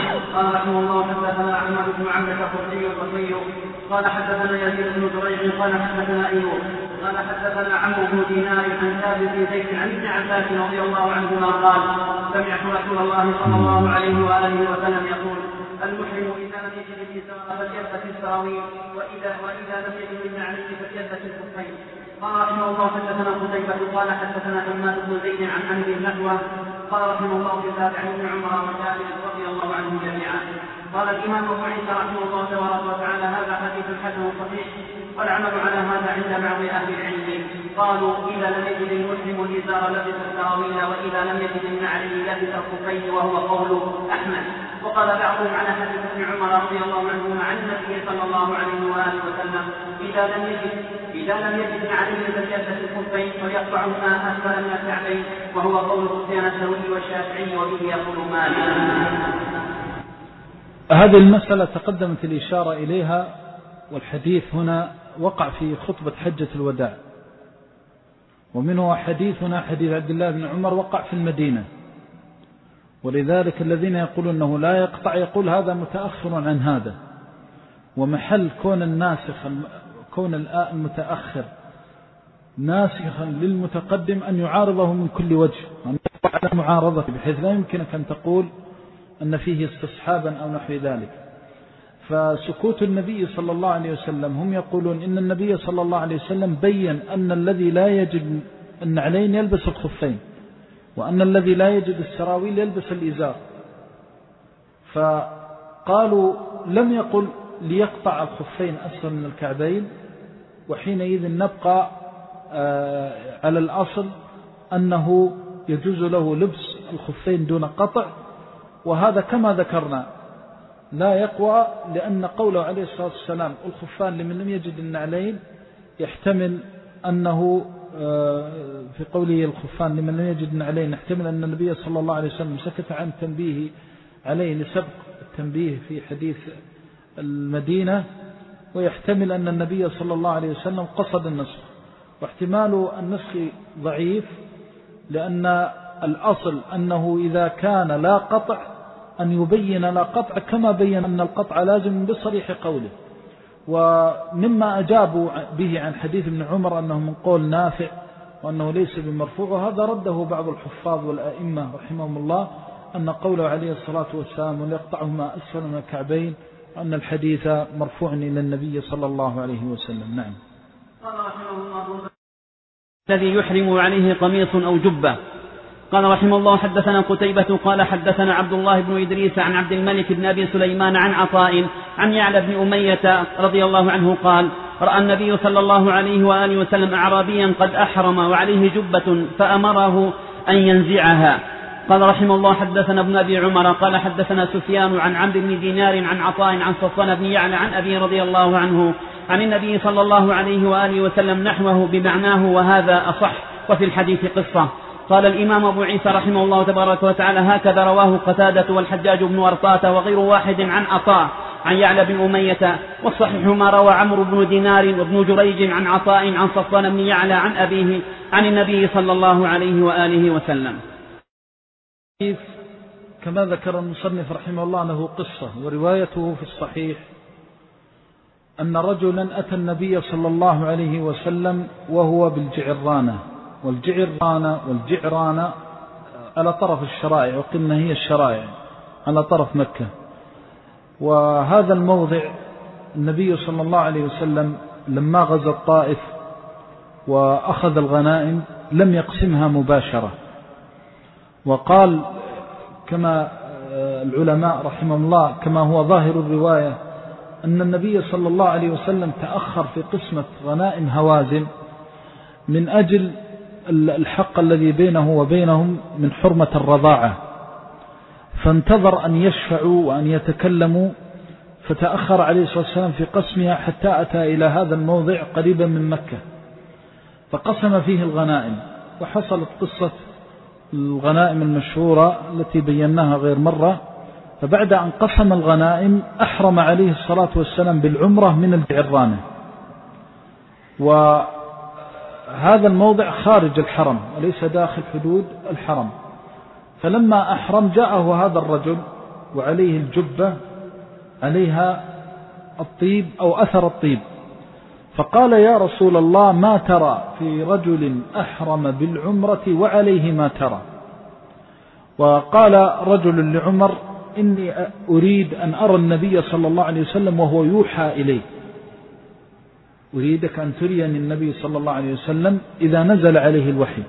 أحمد بن عبد القدسي البصري قال حدثنا يزيد بن زريع قال حدثنا أيوب قال حدثنا عمرو بن دينار عن ثابت بن زيد عن ابن عباس رضي الله عنهما قال سمعت رسول الله صلى الله عليه وآله وسلم يقول المحرم إذا لم يجد الإزار فليلبس السراويل وإذا لم يجد النعلين فليلبس الخفين. قال رحمه الله حدثنا قتيبة قال حدثنا حماد بن زيد عن عمرو نحوه. قال رحمه الله في الباب عن ابن عمر وجابر رضي الله عنهم جميعا. قال الإمام أبو عيسى رحمه الله تبارك وتعالى هذا حديث حسن صحيح والعمل على هذا عند بعض أهل العلم. قالوا إذا لم يجد المحرم الإزار لبس السراويل وإذا لم يجد النعلين لبس الخفين وهو قول أحمد. وقال بعضهم على حديث ابن عمر رضي الله عنهما عن النبي صلى الله عليه وآله وسلم إذا لم يجد نعلين فليلبس الخفين وليقطعهما أسفل من الكعبين وهو قول سفيان الثوري والشافعي وبه يقول مالك. هذه المسألة تقدمت الإشارة إليها والحديث هنا وقع في خطبة حجة الوداع ومنه حديثنا حديث عبد الله بن عمر وقع في المدينة ولذلك الذين يقولون أنه لا يقطع يقول هذا متأخر عن هذا ومحل كون المتأخر ناسخا للمتقدم أن يعارضه من كل وجه أن يقع على معارضته بحيث لا يمكنك أن تقول أن فيه استصحابا أو نحو ذلك. فسكوت النبي صلى الله عليه وسلم هم يقولون إن النبي صلى الله عليه وسلم بيّن أن الذي لا يجد النعلين يلبس الخفين وأن الذي لا يجد السراويل يلبس الإزار. فقالوا لم يقل ليقطع الخفين أسفل من الكعبين وحينئذ نبقى على الأصل أنه يجوز له لبس الخفين دون قطع وهذا كما ذكرنا لا يقوى لأن قوله عليه الصلاة والسلام الخفان لمن لم يجد النعلين يحتمل أنه في قوله الخفان لمن لم يجد النعلين يحتمل أن النبي صلى الله عليه وسلم سكت عن تنبيه عليه لسبق التنبيه في حديث المدينة ويحتمل أن النبي صلى الله عليه وسلم قصد النسخ واحتمال النسخ ضعيف لأن الأصل أنه إذا كان لا قطع أن يبين لا قطع كما بين أن القطع لازم بصريح قوله. ومما أجابوا به عن حديث ابن عمر أنه من قول نافع وأنه ليس بمرفوع وهذا رده بعض الحفاظ والآئمة رحمهم الله أن قوله عليه الصلاة والسلام وليقطعهما أسفل من الكعبين وأن الحديث مرفوع إلى النبي صلى الله عليه وسلم. نعم. قال رحمه الله الذي يحرم عليه قميص أو جبة. قال رحمه الله حدثنا قتيبة قال حدثنا عبد الله بن إدريس عن عبد الملك بن أبي سليمان عن عطاء عن يعلى بن أمية رضي الله عنه قال رأى النبي صلى الله عليه وآله وسلم أعرابيا قد أحرم وعليه جبة فأمره أن ينزعها. قال رحمه الله حدثنا ابن أبي عمر قال حدثنا سفيان عن عمرو بن دينار عن عطاء عن صفوان بن يعلى عن أبي رضي الله عنه عن النبي صلى الله عليه وآله وسلم نحوه بمعناه وهذا أصح وفي الحديث قصة. قال الإمام أبو عيسى رحمه الله تبارك وتعالى هكذا رواه قتادة والحجاج بن ورطاة وغير واحد عن عطاء عن يعلى بن أمية والصحيح ما روى عمرو بن دينار وابن جريج عن عطاء عن صفوان بن يعلى عن أبيه عن النبي صلى الله عليه وآله وسلم. كما ذكر المصنف رحمه الله له قصة وروايته في الصحيح أن رجلا أتى النبي صلى الله عليه وسلم وهو بالجعرانة والجعرانة على طرف الشرائع وقلنا هي الشرائع على طرف مكة. وهذا الموضع النبي صلى الله عليه وسلم لما غزا الطائف وأخذ الغنائم لم يقسمها مباشرة وقال كما العلماء رحمه الله كما هو ظاهر الرواية أن النبي صلى الله عليه وسلم تأخر في قسمة غنائم هوازن من أجل الحق الذي بينه وبينهم من حرمة الرضاعة فانتظر أن يشفعوا وأن يتكلموا فتأخر عليه الصلاة والسلام في قسمها حتى أتى إلى هذا الموضع قريبا من مكة فقسم فيه الغنائم. وحصلت قصة الغنائم المشهورة التي بيناها غير مرة. فبعد أن قسم الغنائم أحرم عليه الصلاة والسلام بالعمرة من الجعرانة وهذا الموضع خارج الحرم وليس داخل حدود الحرم. فلما أحرم جاءه هذا الرجل وعليه الجبة عليها الطيب أو أثر الطيب فقال يا رسول الله ما ترى في رجل أحرم بالعمرة وعليه ما ترى. وقال رجل لعمر إني أريد أن أرى النبي صلى الله عليه وسلم وهو يوحى إليه، أريدك أن تريني النبي صلى الله عليه وسلم إذا نزل عليه الوحي.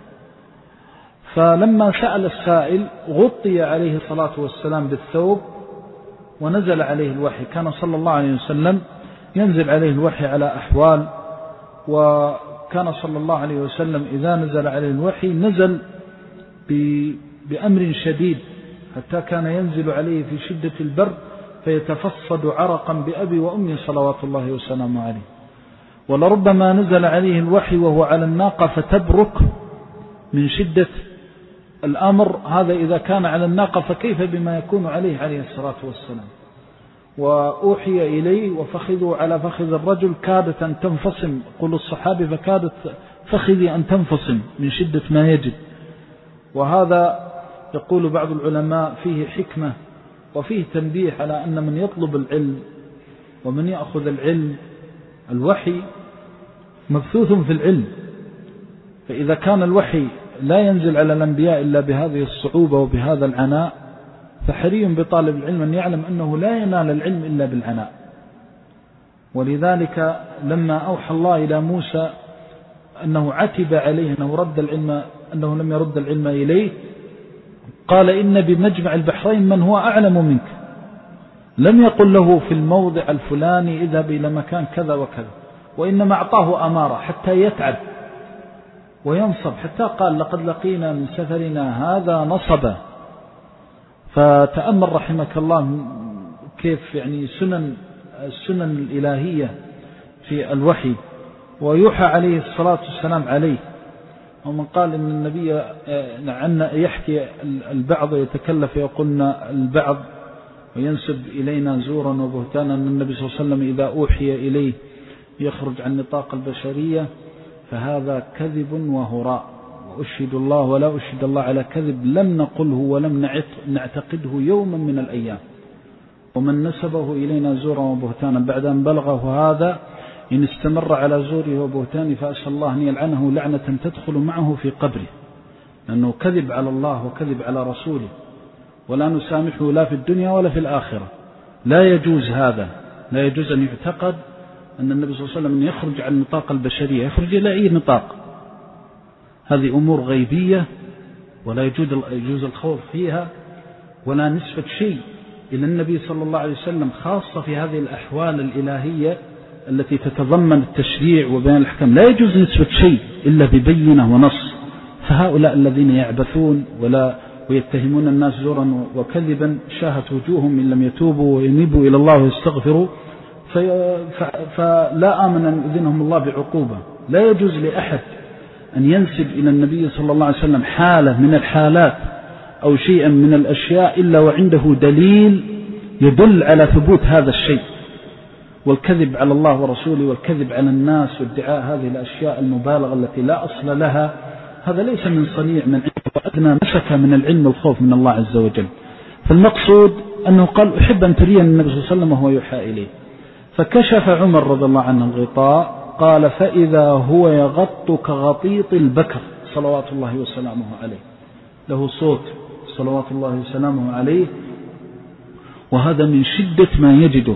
فلما سأل السائل غطي عليه الصلاة والسلام بالثوب ونزل عليه الوحي. كان صلى الله عليه وسلم ينزل عليه الوحي على أحوال، وكان صلى الله عليه وسلم إذا نزل عليه الوحي نزل بأمر شديد، حتى كان ينزل عليه في شدة البرد فيتفصد عرقا بأبي وأمي صلوات الله وسلامه عليه. ولربما نزل عليه الوحي وهو على الناقة فتبرك من شدة الأمر، هذا إذا كان على الناقة فكيف بما يكون عليه الصلاة والسلام. وأوحي إليه وفخذوا على فخذ الرجل كادت أن تنفصم، قل الصحابي فكادت فخذي أن تنفصم من شدة ما يجد. وهذا يقول بعض العلماء فيه حكمة وفيه تنبيه على أن من يطلب العلم ومن يأخذ العلم الوحي مبثوث في العلم، فإذا كان الوحي لا ينزل على الأنبياء إلا بهذه الصعوبة وبهذا العناء، فحري بطالب العلم أن يعلم أنه لا ينال العلم إلا بالعناء. ولذلك لما أوحى الله إلى موسى أنه عتب عليه أنه لم يرد العلم إليه، قال إن بمجمع البحرين من هو أعلم منك، لم يقل له في الموضع الفلاني اذهب إلى مكان كذا وكذا، وإنما أعطاه أمارة حتى يتعب وينصب، حتى قال لقد لقينا من سفرنا هذا نصبا. فتأمل رحمك الله كيف يعني السنن الإلهية في الوحي. ويوحى عليه الصلاة والسلام عليه. ومن قال إن النبي يحكي البعض يتكلف يقولنا البعض وينسب إلينا زورا وبهتانا أن النبي صلى الله عليه وسلم إذا أوحي إليه يخرج عن نطاق البشرية، فهذا كذب وهراء، وأشهد الله ولا أشهد الله على كذب لم نقله ولم نعتقده يوما من الأيام. ومن نسبه إلينا زورا وبهتانا بعد أن بلغه هذا إن استمر على زوره وبهتانه فأسأل الله أن يلعنه لعنة تدخل معه في قبره، لأنه كذب على الله وكذب على رسوله، ولا نسامحه لا في الدنيا ولا في الآخرة. لا يجوز هذا، لا يجوز أن يعتقد أن النبي صلى الله عليه وسلم يخرج عن نطاق البشرية، يخرج إلى أي نطاق. هذه أمور غيبية ولا يجوز الخوض فيها، ولا نسبة شيء إلى النبي صلى الله عليه وسلم، خاصة في هذه الأحوال الإلهية التي تتضمن التشريع وبيان الأحكام. لا يجوز نسبة شيء إلا ببينة ونص. فهؤلاء الذين يعبثون ويتهمون الناس زورا وكذبا شاهت وجوههم إن لم يتوبوا وينيبوا إلى الله ويستغفروا فلا آمن أن يؤذنهم الله بعقوبة. لا يجوز لأحد أن ينسب إلى النبي صلى الله عليه وسلم حالة من الحالات أو شيئا من الأشياء إلا وعنده دليل يدل على ثبوت هذا الشيء. والكذب على الله ورسوله والكذب على الناس وادعاء هذه الأشياء المبالغة التي لا أصل لها، هذا ليس من صنيع من عنده، وأدنى مسك من العلم والخوف من الله عز وجل. فالمقصود أنه قال أحب أن تريني النبي صلى الله عليه وسلم وهو يوحى إليه. فكشف عمر رضي الله عنه الغطاء قال فإذا هو يغط كغطيط البكر صلوات الله وسلامه عليه، له صوت صلوات الله وسلامه عليه، وهذا من شدة ما يجده.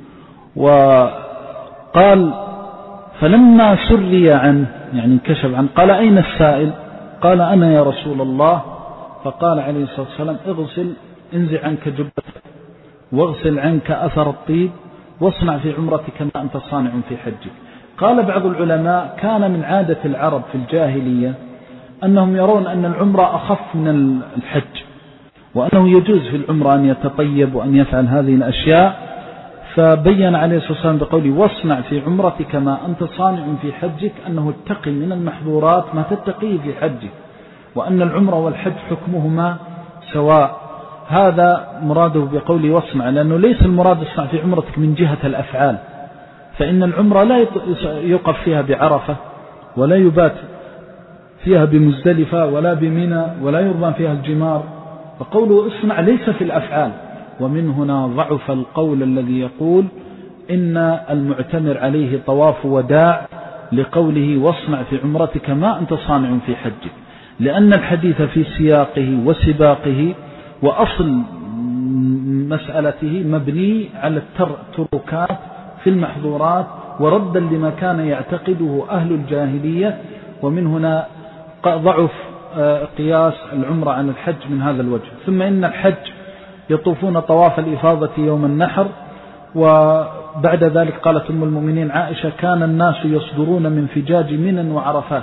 وقال فلما سري عنه يعني انكشف عنه قال أين السائل؟ قال أنا يا رسول الله. فقال عليه الصلاة والسلام انزع عنك جبتك واغسل عنك أثر الطيب واصنع في عمرتك ما أنت صانع في حجك. قال بعض العلماء كان من عادة العرب في الجاهلية أنهم يرون أن العمرة أخف من الحج، وأنه يجوز في العمرة أن يتطيب وأن يفعل هذه الأشياء. فبين عليه الصلاة والسلام بقوله واصنع في عمرتك ما أنت صانع في حجك، أنه اتقي من المحظورات ما تتقيه في حجك، وأن العمرة والحج حكمهما سواء. هذا مراده بقوله واصنع، لأنه ليس المراد اصنع في عمرتك من جهة الأفعال، فإن العمرة لا يقف فيها بعرفة ولا يبات فيها بمزدلفة ولا بمنى ولا يرمى فيها الجمار. فقوله اصنع ليس في الأفعال. ومن هنا ضعف القول الذي يقول إن المعتمر عليه طواف وداع لقوله واصنع في عمرتك ما أنت صانع في حجك، لأن الحديث في سياقه وسباقه وأصل مسألته مبني على التركات في المحظورات، وردا لما كان يعتقده أهل الجاهلية. ومن هنا ضعف قياس العمرة عن الحج من هذا الوجه. ثم إن الحج يطوفون طواف الإفاضة يوم النحر، وبعد ذلك قالت أم المؤمنين عائشة كان الناس يصدرون من فجاج منى وعرفات،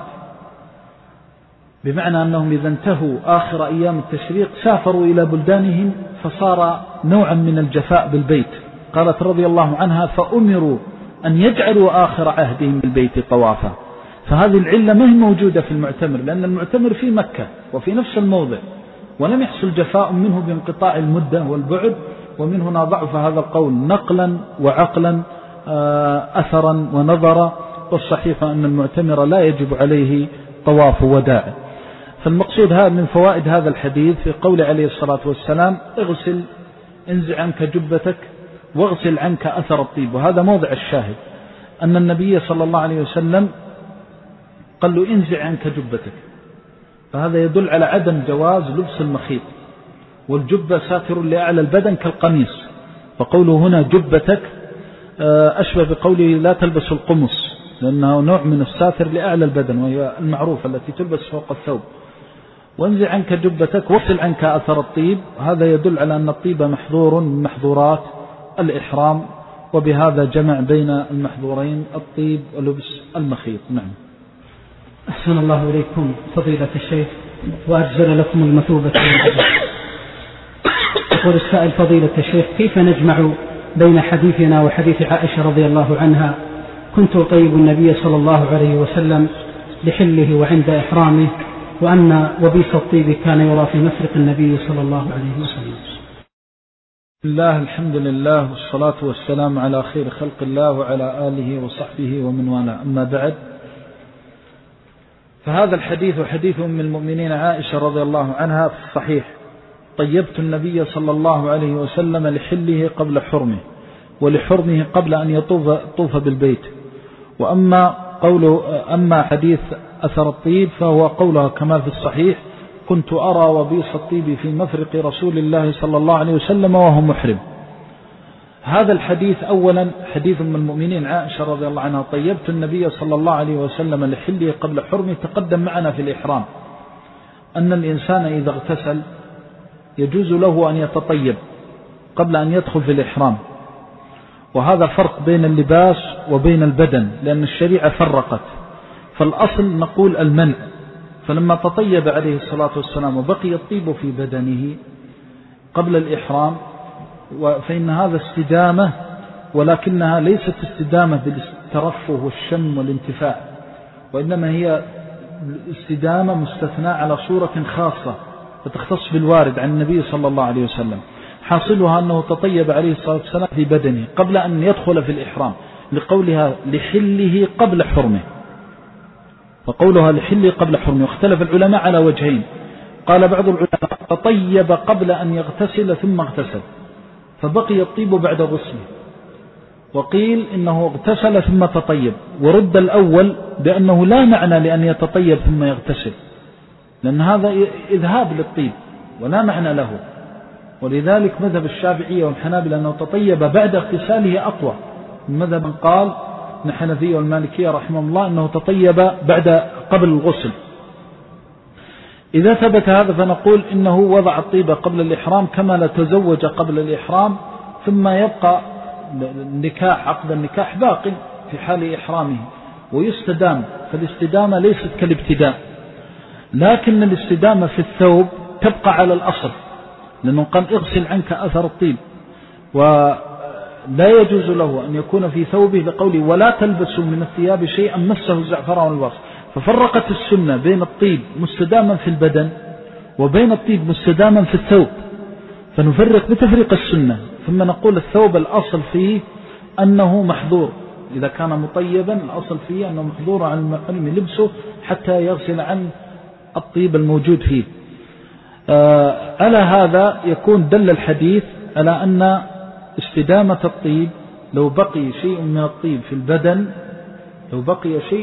بمعنى أنهم إذا انتهوا آخر أيام التشريق سافروا إلى بلدانهم، فصار نوعا من الجفاء بالبيت. قالت رضي الله عنها فأمروا أن يجعلوا آخر عهدهم بالبيت طوافا. فهذه العلة ما هي موجودة في المعتمر، لأن المعتمر في مكة وفي نفس الموضع، ولم يحصل جفاء منه بانقطاع المدة والبعد. ومن هنا ضعف هذا القول نقلا وعقلا، أثرا ونظرا. والصحيح أن المعتمر لا يجب عليه طواف وداع. فالمقصود هذا من فوائد هذا الحديث في قول عليه الصلاة والسلام انزع عنك جبتك واغسل عنك أثر الطيب. وهذا موضع الشاهد، أن النبي صلى الله عليه وسلم قال له انزع عنك جبتك، فهذا يدل على عدم جواز لبس المخيط، والجبة ساتر لأعلى البدن كالقميص. فقوله هنا جبتك أشبه بقوله لا تلبس القمص، لأنه نوع من الساتر لأعلى البدن، وهي المعروفة التي تلبس فوق الثوب. وانزع عنك جبتك واغسل عنك أثر الطيب، هذا يدل على أن الطيب محظور من محظورات الإحرام، وبهذا جمع بين المحظورين الطيب ولبس المخيط. نعم. أحسن الله إليكم فضيلة الشيخ وأجزل لكم المثوبة. يقول السائل فضيلة الشيخ كيف نجمع بين حديثنا وحديث عائشة رضي الله عنها كنت أطيب النبي صلى الله عليه وسلم لحله وعند إحرامه، وأن وبيس الطيب كان يرى في مفرق النبي صلى الله عليه وسلم؟ الله الحمد لله والصلاة والسلام على خير خلق الله وعلى آله وصحبه ومن والاه. أما بعد، فهذا الحديث حديث أم المؤمنين عائشة رضي الله عنها في الصحيح: طيبت النبي صلى الله عليه وسلم لحله قبل حرمه، ولحرمه قبل أن يطوف بالبيت. أما حديث أثر الطيب فهو قولها كما في الصحيح: كنت أرى وبيص الطيب في مفرق رسول الله صلى الله عليه وسلم وهو محرم. هذا الحديث أولا حديث من المؤمنين عائشة رضي الله عنها طيبت النبي صلى الله عليه وسلم لحله قبل حرمه، تقدم معنا في الإحرام أن الإنسان إذا اغتسل يجوز له أن يتطيب قبل أن يدخل في الإحرام، وهذا فرق بين اللباس وبين البدن، لأن الشريعة فرقت. فالأصل نقول المنع، فلما تطيب عليه الصلاة والسلام وبقي الطيب في بدنه قبل الإحرام فإن هذا استدامة، ولكنها ليست استدامة بالترفه والشم والانتفاع، وإنما هي استدامة مستثناء على صورة خاصة وتختص بالوارد عن النبي صلى الله عليه وسلم. حاصلها أنه تطيب عليه الصلاة والسلام في بدنه قبل أن يدخل في الإحرام، لقولها لحله قبل حرمه. فقولها لحله قبل حرمه، واختلف العلماء على وجهين. قال بعض العلماء تطيب قبل أن يغتسل ثم اغتسل فبقي الطيب بعد غسله، وقيل إنه اغتسل ثم تطيب، ورد الأول بأنه لا معنى لأن يتطيب ثم يغتسل، لأن هذا إذهاب للطيب ولا معنى له. ولذلك مذهب الشافعية والحنابلة أنه تطيب بعد اغتساله أقوى من مذهب من قال الحنفية والمالكية رحمه الله أنه تطيب قبل الغسل. إذا ثبت هذا فنقول إنه وضع الطيب قبل الإحرام كما لا تزوج قبل الإحرام، ثم يبقى النكاح عقد النكاح باق في حال إحرامه ويستدام. فالاستدامة ليست كالابتداء، لكن الاستدامة في الثوب تبقى على الأصل، لأنه قال اغسل عنك أثر الطيب، ولا يجوز له أن يكون في ثوبه لقوله ولا تلبسوا من الثياب شيئا مسه الزعفران والبرص. ففرقت السنة بين الطيب مستداما في البدن وبين الطيب مستداما في الثوب، فنفرق بتفريق السنة. ثم نقول الثوب الأصل فيه أنه محظور، إذا كان مطيبا الأصل فيه أنه محظور عن المحرم لبسه حتى يغسل عن الطيب الموجود فيه. على هذا يكون دل الحديث على أن استدامة الطيب لو بقي شيء من الطيب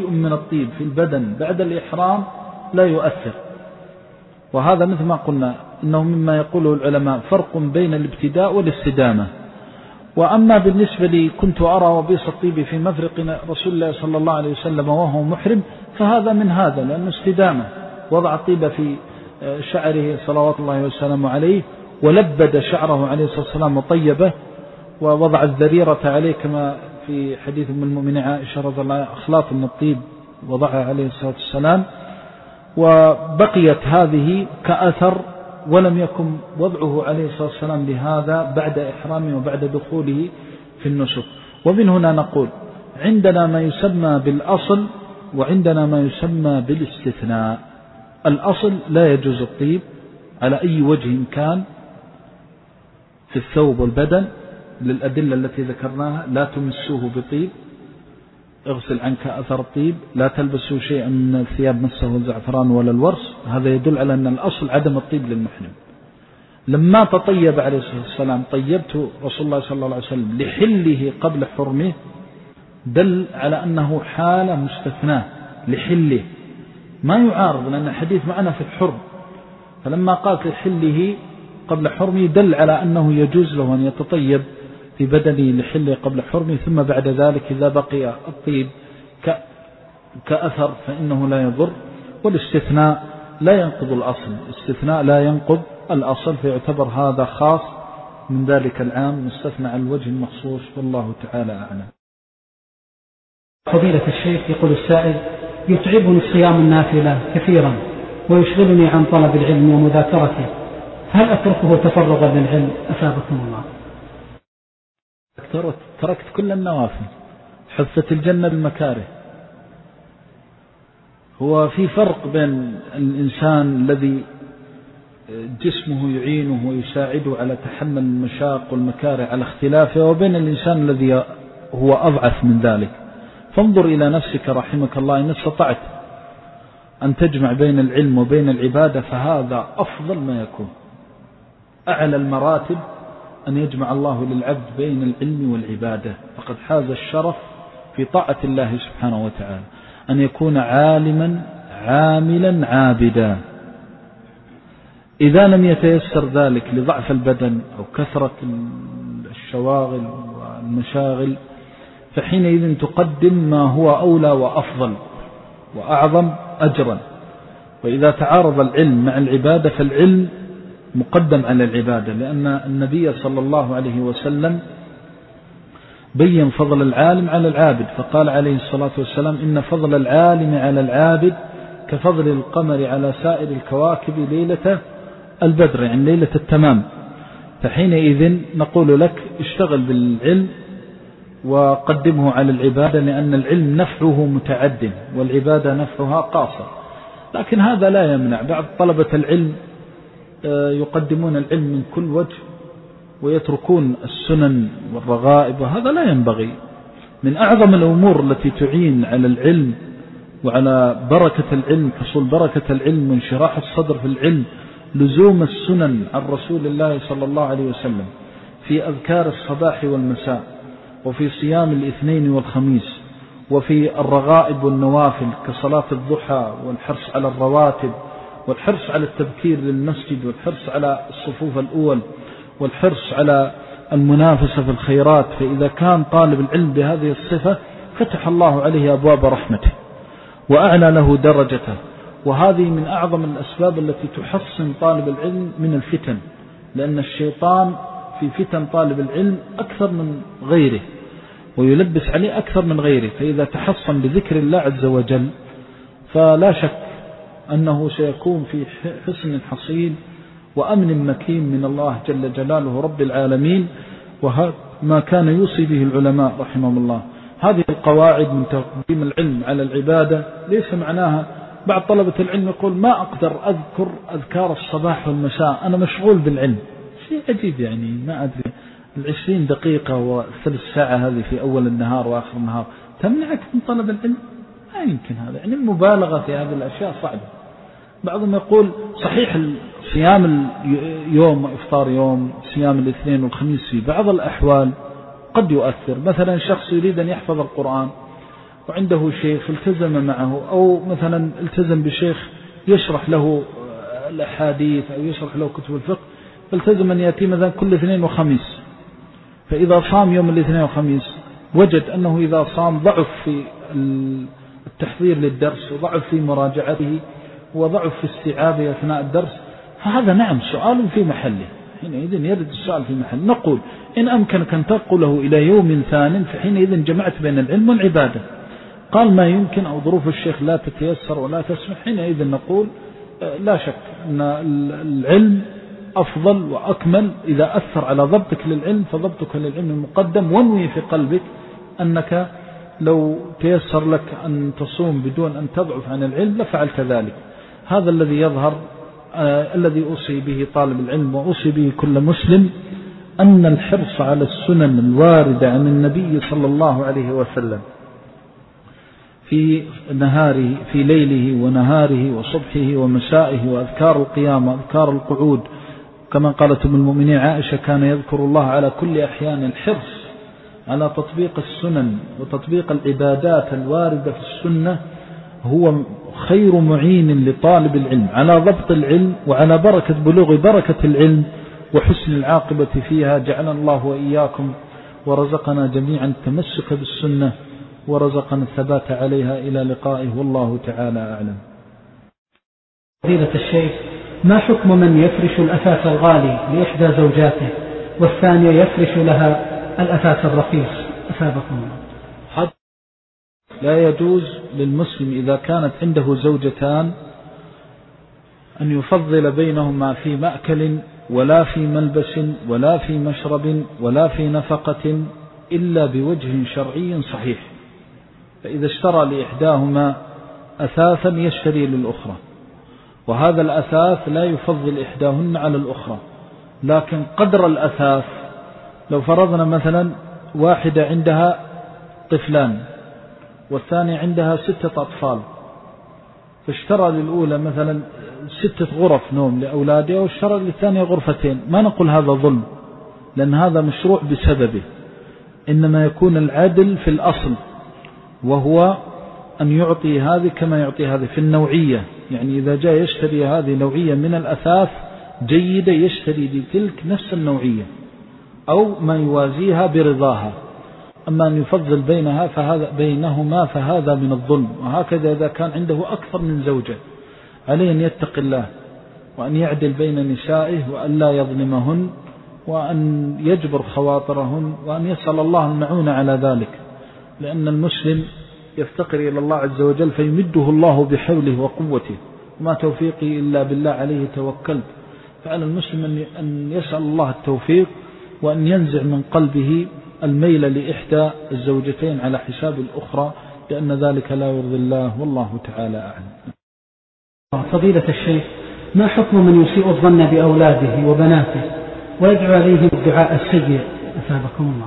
في البدن بعد الإحرام لا يؤثر. وهذا مثل ما قلنا إنه مما يقوله العلماء فرق بين الابتداء والاستدامة. وأما بالنسبة لي كنت أرى وبيص الطيب في مفرق رسول الله صلى الله عليه وسلم وهو محرم، فهذا من هذا، لأنه استدامة، وضع الطيب في شعره صلوات الله وسلامه عليه، ولبد شعره عليه الصلاة والسلام وطيبه، ووضع الذريرة عليه كما في حديث من المؤمنين عائشة رضي الله عنها أخلاط من الطيب وضعها عليه الصلاة والسلام، وبقيت هذه كأثر، ولم يكن وضعه عليه الصلاة والسلام لهذا بعد إحرامه وبعد دخوله في النسك. ومن هنا نقول عندنا ما يسمى بالأصل وعندنا ما يسمى بالاستثناء. الأصل لا يجوز الطيب على أي وجه كان في الثوب والبدن للأدلة التي ذكرناها: لا تمسوه بطيب، اغسل عنك أثر الطيب، لا تلبسوا شيئا من الثياب مسه الزعفران ولا الورس. هذا يدل على أن الأصل عدم الطيب للمحرم. لما تطيب عليه الصلاة والسلام طيبت رسول الله صلى الله عليه وسلم لحله قبل حرمه، دل على أنه حالة مستثناة لحله، ما يعارض، لأن الحديث معنا في الحرم، فلما قال في حله قبل حرمه دل على أنه يجوز له أن يتطيب في بدنه لحله قبل حرمه، ثم بعد ذلك إذا بقي الطيب كأثر فإنه لا يضر. والاستثناء لا ينقض الأصل، الاستثناء لا ينقض الأصل، فيعتبر هذا خاص من ذلك العام مستثنى عن الوجه المخصوص، والله تعالى أعلم. فضيلة الشيخ، يقول السائل: يتعبني الصيام النافلة كثيرا ويشغلني عن طلب العلم ومذاكرته، هل أتركه تفرغا للعلم؟ أثابكم الله. تركت كل النوافل، حفت الجنة بالمكاره. هو في فرق بين الإنسان الذي جسمه يعينه ويساعده على تحمل المشاق والمكاره على اختلافه، وبين الإنسان الذي هو أضعف من ذلك. فانظر إلى نفسك رحمك الله، إن استطعت أن تجمع بين العلم وبين العبادة فهذا أفضل ما يكون. أعلى المراتب أن يجمع الله للعبد بين العلم والعبادة، فقد حاز الشرف في طاعة الله سبحانه وتعالى أن يكون عالما عاملا عابدا. إذا لم يتيسر ذلك لضعف البدن أو كثرة الشواغل والمشاغل، فحينئذ تقدم ما هو أولى وأفضل وأعظم أجرا. وإذا تعارض العلم مع العبادة فالعلم مقدم على العبادة، لأن النبي صلى الله عليه وسلم بين فضل العالم على العابد، فقال عليه الصلاة والسلام: إن فضل العالم على العابد كفضل القمر على سائر الكواكب ليلة البدر، يعني ليلة التمام. فحينئذ نقول لك اشتغل بالعلم وقدمه على العبادة، لأن العلم نفعه متعد والعبادة نفعها قاصر. لكن هذا لا يمنع بعض طلبة العلم يقدمون العلم من كل وجه ويتركون السنن والرغائب، وهذا لا ينبغي. من أعظم الأمور التي تعين على العلم وعلى بركة العلم، حصول بركة العلم وانشراح الصدر في العلم، لزوم السنن عن رسول الله صلى الله عليه وسلم في أذكار الصباح والمساء، وفي صيام الاثنين والخميس، وفي الرغائب والنوافل كصلاة الضحى، والحرص على الرواتب، والحرص على التبكير للمسجد، والحرص على الصفوف الأول، والحرص على المنافسة في الخيرات. فإذا كان طالب العلم بهذه الصفة فتح الله عليه أبواب رحمته وأعلى له درجته. وهذه من أعظم الأسباب التي تحصن طالب العلم من الفتن، لأن الشيطان في فتن طالب العلم أكثر من غيره ويلبس عليه أكثر من غيره. فإذا تحصن بذكر الله عز وجل فلا شك أنه سيكون في حصن حصين وأمن مكين من الله جل جلاله رب العالمين. وهذا ما كان يوصي به العلماء رحمهم الله. هذه القواعد من تقديم العلم على العبادة ليس معناها بعض طلبة العلم يقول: ما أقدر أذكر أذكار الصباح والمساء، أنا مشغول بالعلم. شيء عجيب، يعني ما أدري 20 دقيقة وثلث ساعة هذه في أول النهار وآخر النهار تمنعك من طلب العلم؟ لا يمكن هذا، يعني المبالغة في هذه الأشياء صعبة. بعضهم يقول صحيح صيام يوم وإفطار يوم، صيام الاثنين والخميس في بعض الأحوال قد يؤثر. مثلا شخص يريد أن يحفظ القرآن وعنده شيخ التزم معه، أو مثلا التزم بشيخ يشرح له الأحاديث أو يشرح له كتب الفقه، فالتزم أن يأتي مثلا كل اثنين وخميس. فإذا صام يوم الاثنين وخميس وجد أنه إذا صام ضعف في التحضير للدرس وضعف في مراجعته وضعف في استيعابه أثناء الدرس، فهذا نعم سؤال في محله، حينئذ يرد السؤال في محل. نقول إن أمكنك أن تنقله إلى يوم ثان فحينئذ جمعت بين العلم والعبادة. قال ما يمكن أو ظروف الشيخ لا تتيسر ولا تسمح، حينئذ نقول لا شك أن العلم أفضل وأكمل. إذا أثر على ضبطك للعلم فضبطك للعلم مقدم، وانوي في قلبك أنك لو تيسر لك أن تصوم بدون أن تضعف عن العلم لفعلت ذلك. هذا الذي يظهر الذي أوصي به طالب العلم وأوصي به كل مسلم، أن الحرص على السنن الواردة عن النبي صلى الله عليه وسلم في نهاره في ليله ونهاره وصبحه ومسائه وأذكار القيام وأذكار القعود، كما قالت أم المؤمنين عائشة كان يذكر الله على كل أحيان. الحرص على تطبيق السنن وتطبيق العبادات الواردة في السنة هو خير معين لطالب العلم على ضبط العلم وعلى بلوغ بركة العلم وحسن العاقبة فيها. جعلنا الله وإياكم ورزقنا جميعا التمسك بالسنة ورزقنا الثبات عليها إلى لقائه، والله تعالى أعلم. فضيلة الشيخ، ما حكم من يفرش الأثاث الغالي لإحدى زوجاته والثانية يفرش لها الأثاث الرخيص؟ أثابكم الله. لا يجوز للمسلم إذا كانت عنده زوجتان أن يفضل بينهما في مأكل ولا في ملبس ولا في مشرب ولا في نفقة إلا بوجه شرعي صحيح. فإذا اشترى لإحداهما أثاثا يشتري للأخرى، وهذا الأثاث لا يفضل إحداهن على الأخرى، لكن قدر الأثاث. لو فرضنا مثلا واحدة عندها طفلان والثانية عندها 6 أطفال، فاشترى للأولى مثلا 6 غرف نوم لأولادها واشترى للثانية غرفتين، ما نقول هذا ظلم، لأن هذا مشروع بسببه. إنما يكون العدل في الأصل، وهو أن يعطي هذه كما يعطي هذه في النوعية. يعني إذا جاء يشتري هذه نوعية من الأثاث جيدة يشتري لتلك نفس النوعية أو ما يوازيها برضاها. أما أن يفضل بينهما فهذا من الظلم. وهكذا إذا كان عنده أكثر من زوجة عليه أن يتقي الله وأن يعدل بين نسائه وأن لا يظلمهن وأن يجبر خواطرهن وأن يسأل الله المعونة على ذلك، لأن المسلم يفتقر إلى الله عز وجل فيمده الله بحوله وقوته، وما توفيقي إلا بالله عليه توكلت. فعلى المسلم أن يسأل الله التوفيق وأن ينزع من قلبه الميل لإحدى الزوجتين على حساب الأخرى، لأن ذلك لا يرضي الله، والله تعالى أعلم. فضيلة الشيخ، ما حكم من يسيء الظن بأولاده وبناته ويدعو عليهم الدعاء السيء؟ أثابكم الله.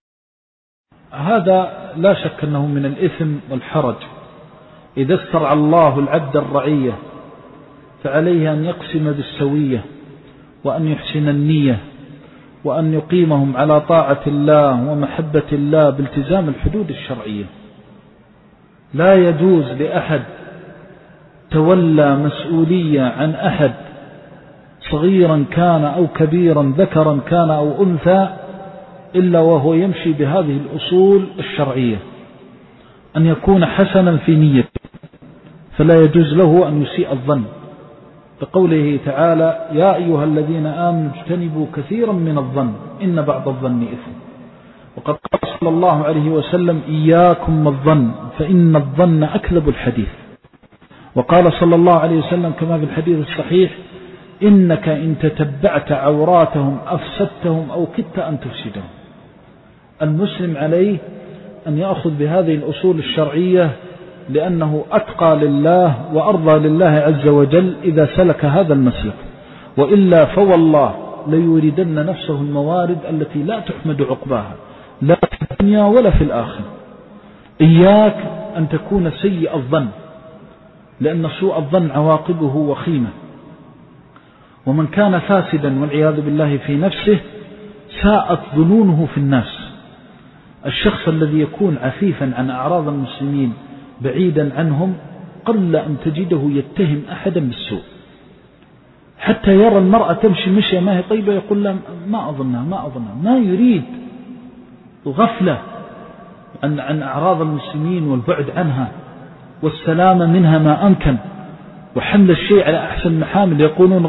هذا لا شك أنه من الإثم والحرج. إذا استرعى الله العبد الرعية فعليه أن يقسم بالسوية وأن يحسن النية وأن يقيمهم على طاعة الله ومحبة الله بالتزام الحدود الشرعية. لا يجوز لأحد تولى مسؤولية عن أحد صغيرا كان أو كبيرا ذكرا كان أو أنثى إلا وهو يمشي بهذه الأصول الشرعية، أن يكون حسنا في نيته، فلا يجوز له أن يسيء الظن، بقوله تعالى يا أيها الذين آمنوا اجتنبوا كثيرا من الظن إن بعض الظن إثم. وقد قال صلى الله عليه وسلم إياكم والظن فإن الظن أكذب الحديث. وقال صلى الله عليه وسلم كما في الحديث الصحيح إنك إن تتبعت عوراتهم أفسدتهم أو كدت أن تفسدهم. المسلم عليه أن يأخذ بهذه الأصول الشرعية لأنه أتقى لله وأرضى لله عز وجل إذا سلك هذا المسلك، وإلا فوالله ليوردن نفسه الموارد التي لا تحمد عقباها لا في الدنيا ولا في الآخرة. إياك أن تكون سيء الظن، لأن سوء الظن عواقبه وخيمة. ومن كان فاسدا والعياذ بالله في نفسه ساءت ظنونه في الناس. الشخص الذي يكون عفيفا عن أعراض المسلمين بعيدا عنهم قل أن تجده يتهم أحدا بالسوء. حتى يرى المرأة تمشي مشية ما هي طيبة يقول لا ما أظنها، ما يريد غفلة عن أعراض المسلمين والبعد عنها والسلامة منها ما أمكن، وحمل الشيء على أحسن محامل. يقولون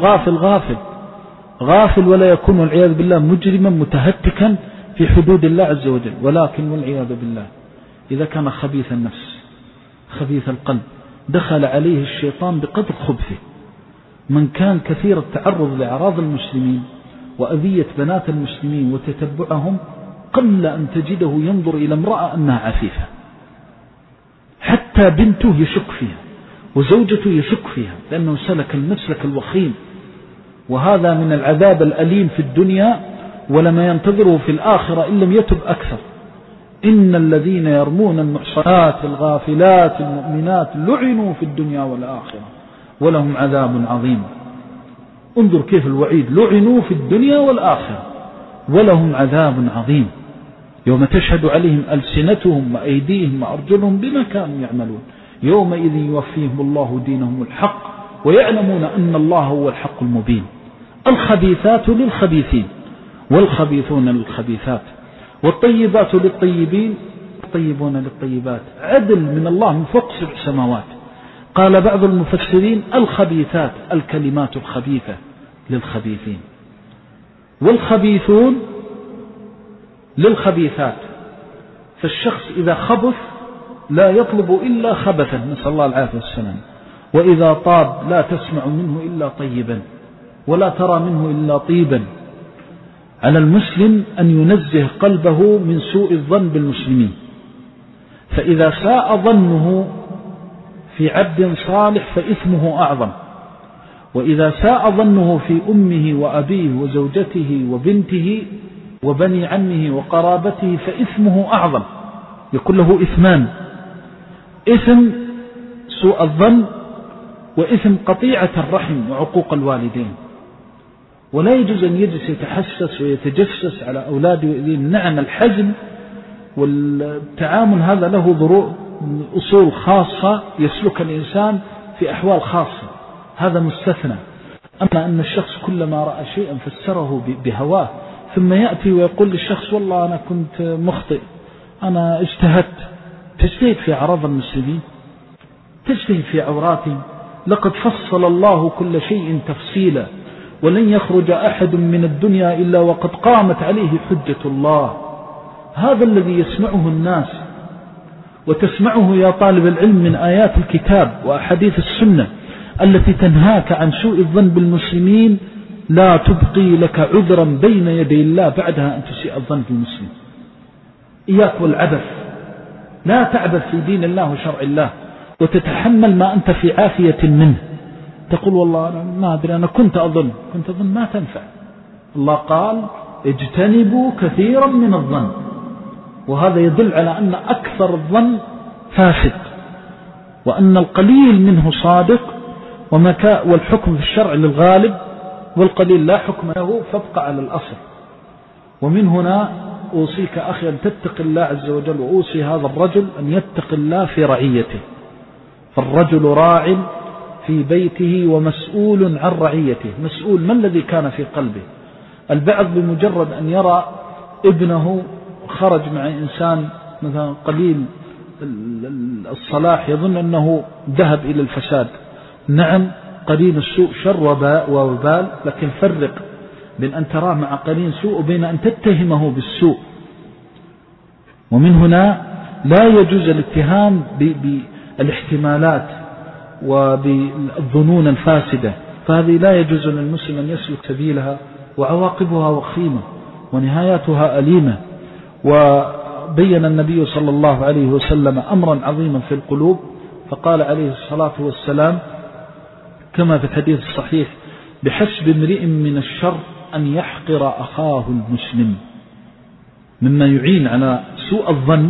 غافل ولا يكون والعياذ بالله مجرما متهتكا في حدود الله عز وجل. ولكن والعياذ بالله إذا كان خبيث النفس خبيث القلب دخل عليه الشيطان بقدر خبثه. من كان كثير التعرض لأعراض المسلمين وأذية بنات المسلمين وتتبعهم قل أن تجده ينظر إلى امرأة أنها عفيفة، حتى بنته يشك فيها وزوجته يشك فيها، لأنه سلك المسلك الوخيم. وهذا من العذاب الأليم في الدنيا ولما ينتظره في الآخرة إن لم يتب أكثر. إن الذين يرمون المحصنات الغافلات المؤمنات لعنوا في الدنيا والآخرة ولهم عذاب عظيم. انظر كيف الوعيد، لعنوا في الدنيا والآخرة ولهم عذاب عظيم يوم تشهد عليهم ألسنتهم وأيديهم وأرجلهم بما كانوا يعملون يومئذ يوفيهم الله دينهم الحق ويعلمون أن الله هو الحق المبين. الخبيثات للخبيثين والخبيثون للخبيثات والطيبات للطيبين والطيبون للطيبات، عدل من الله من فوق 7 سماوات. قال بعض المفسرين الخبيثات الكلمات الخبيثة للخبيثين والخبيثون للخبيثات. فالشخص إذا خبث لا يطلب إلا خبثا، نسأل الله العافية والسلام، وإذا طاب لا تسمع منه إلا طيبا ولا ترى منه إلا طيبا. على المسلم أن ينزه قلبه من سوء الظن بالمسلمين، فإذا ساء ظنه في عبد صالح فإثمه أعظم، وإذا ساء ظنه في أمه وأبيه وزوجته وبنته وبني عمه وقرابته فإثمه أعظم، يكون له إثمان: إثم سوء الظن وإثم قطيعة الرحم وعقوق الوالدين. ولا يجوز أن يجلس يتحسس ويتجسس على أولاده ويؤذيهم. نعم الحزم والتعامل هذا له أصول خاصة يسلك الإنسان في أحوال خاصة، هذا مستثنى. أما أن الشخص كلما رأى شيئا فسره بهواه ثم يأتي ويقول للشخص والله أنا كنت مخطئ، أنا اجتهدت. تجتهد في أعراض المسلمين، تجتهد في عوراتهم. لقد فصل الله كل شيء تفصيلا، ولن يخرج أحد من الدنيا إلا وقد قامت عليه حجة الله. هذا الذي يسمعه الناس وتسمعه يا طالب العلم من آيات الكتاب وأحاديث السنة التي تنهاك عن سوء الظن بالمسلمين لا تبقي لك عذرا بين يدي الله بعدها أن تسيء الظن بالمسلم. إياك والعبث، لا تعبث في دين الله وشرع الله وتتحمل ما أنت في عافية منه. تقول والله أنا ما أدري، أنا كنت أظن ما تنفع. الله قال اجتنبوا كثيرا من الظن، وهذا يدل على أن أكثر الظن فاسد وأن القليل منه صادق، والحكم في الشرع للغالب والقليل لا حكم له، فابقى على الأصل. ومن هنا أوصيك أخي أن تتق الله عز وجل، وأوصي هذا الرجل أن يتق الله في رعيته. فالرجل راع في بيته ومسؤول عن رعيته. مسؤول، ما الذي كان في قلبه؟ البعض بمجرد أن يرى ابنه خرج مع إنسان مثلا قليل الصلاح يظن أنه ذهب إلى الفساد. نعم قليل السوء شر ووبال، لكن فرق بين أن تراه مع قليل سوء وبين أن تتهمه بالسوء. ومن هنا لا يجوز الاتهام بالاحتمالات وبالظنون الفاسدة، فهذه لا يجوز للمسلم أن يسلك سبيلها، وعواقبها وخيمة ونهاياتها أليمة. وبين النبي صلى الله عليه وسلم أمرا عظيما في القلوب، فقال عليه الصلاة والسلام كما في الحديث الصحيح: بحسب امرئ من الشر أن يحقر أخاه المسلم. مما يعين على سوء الظن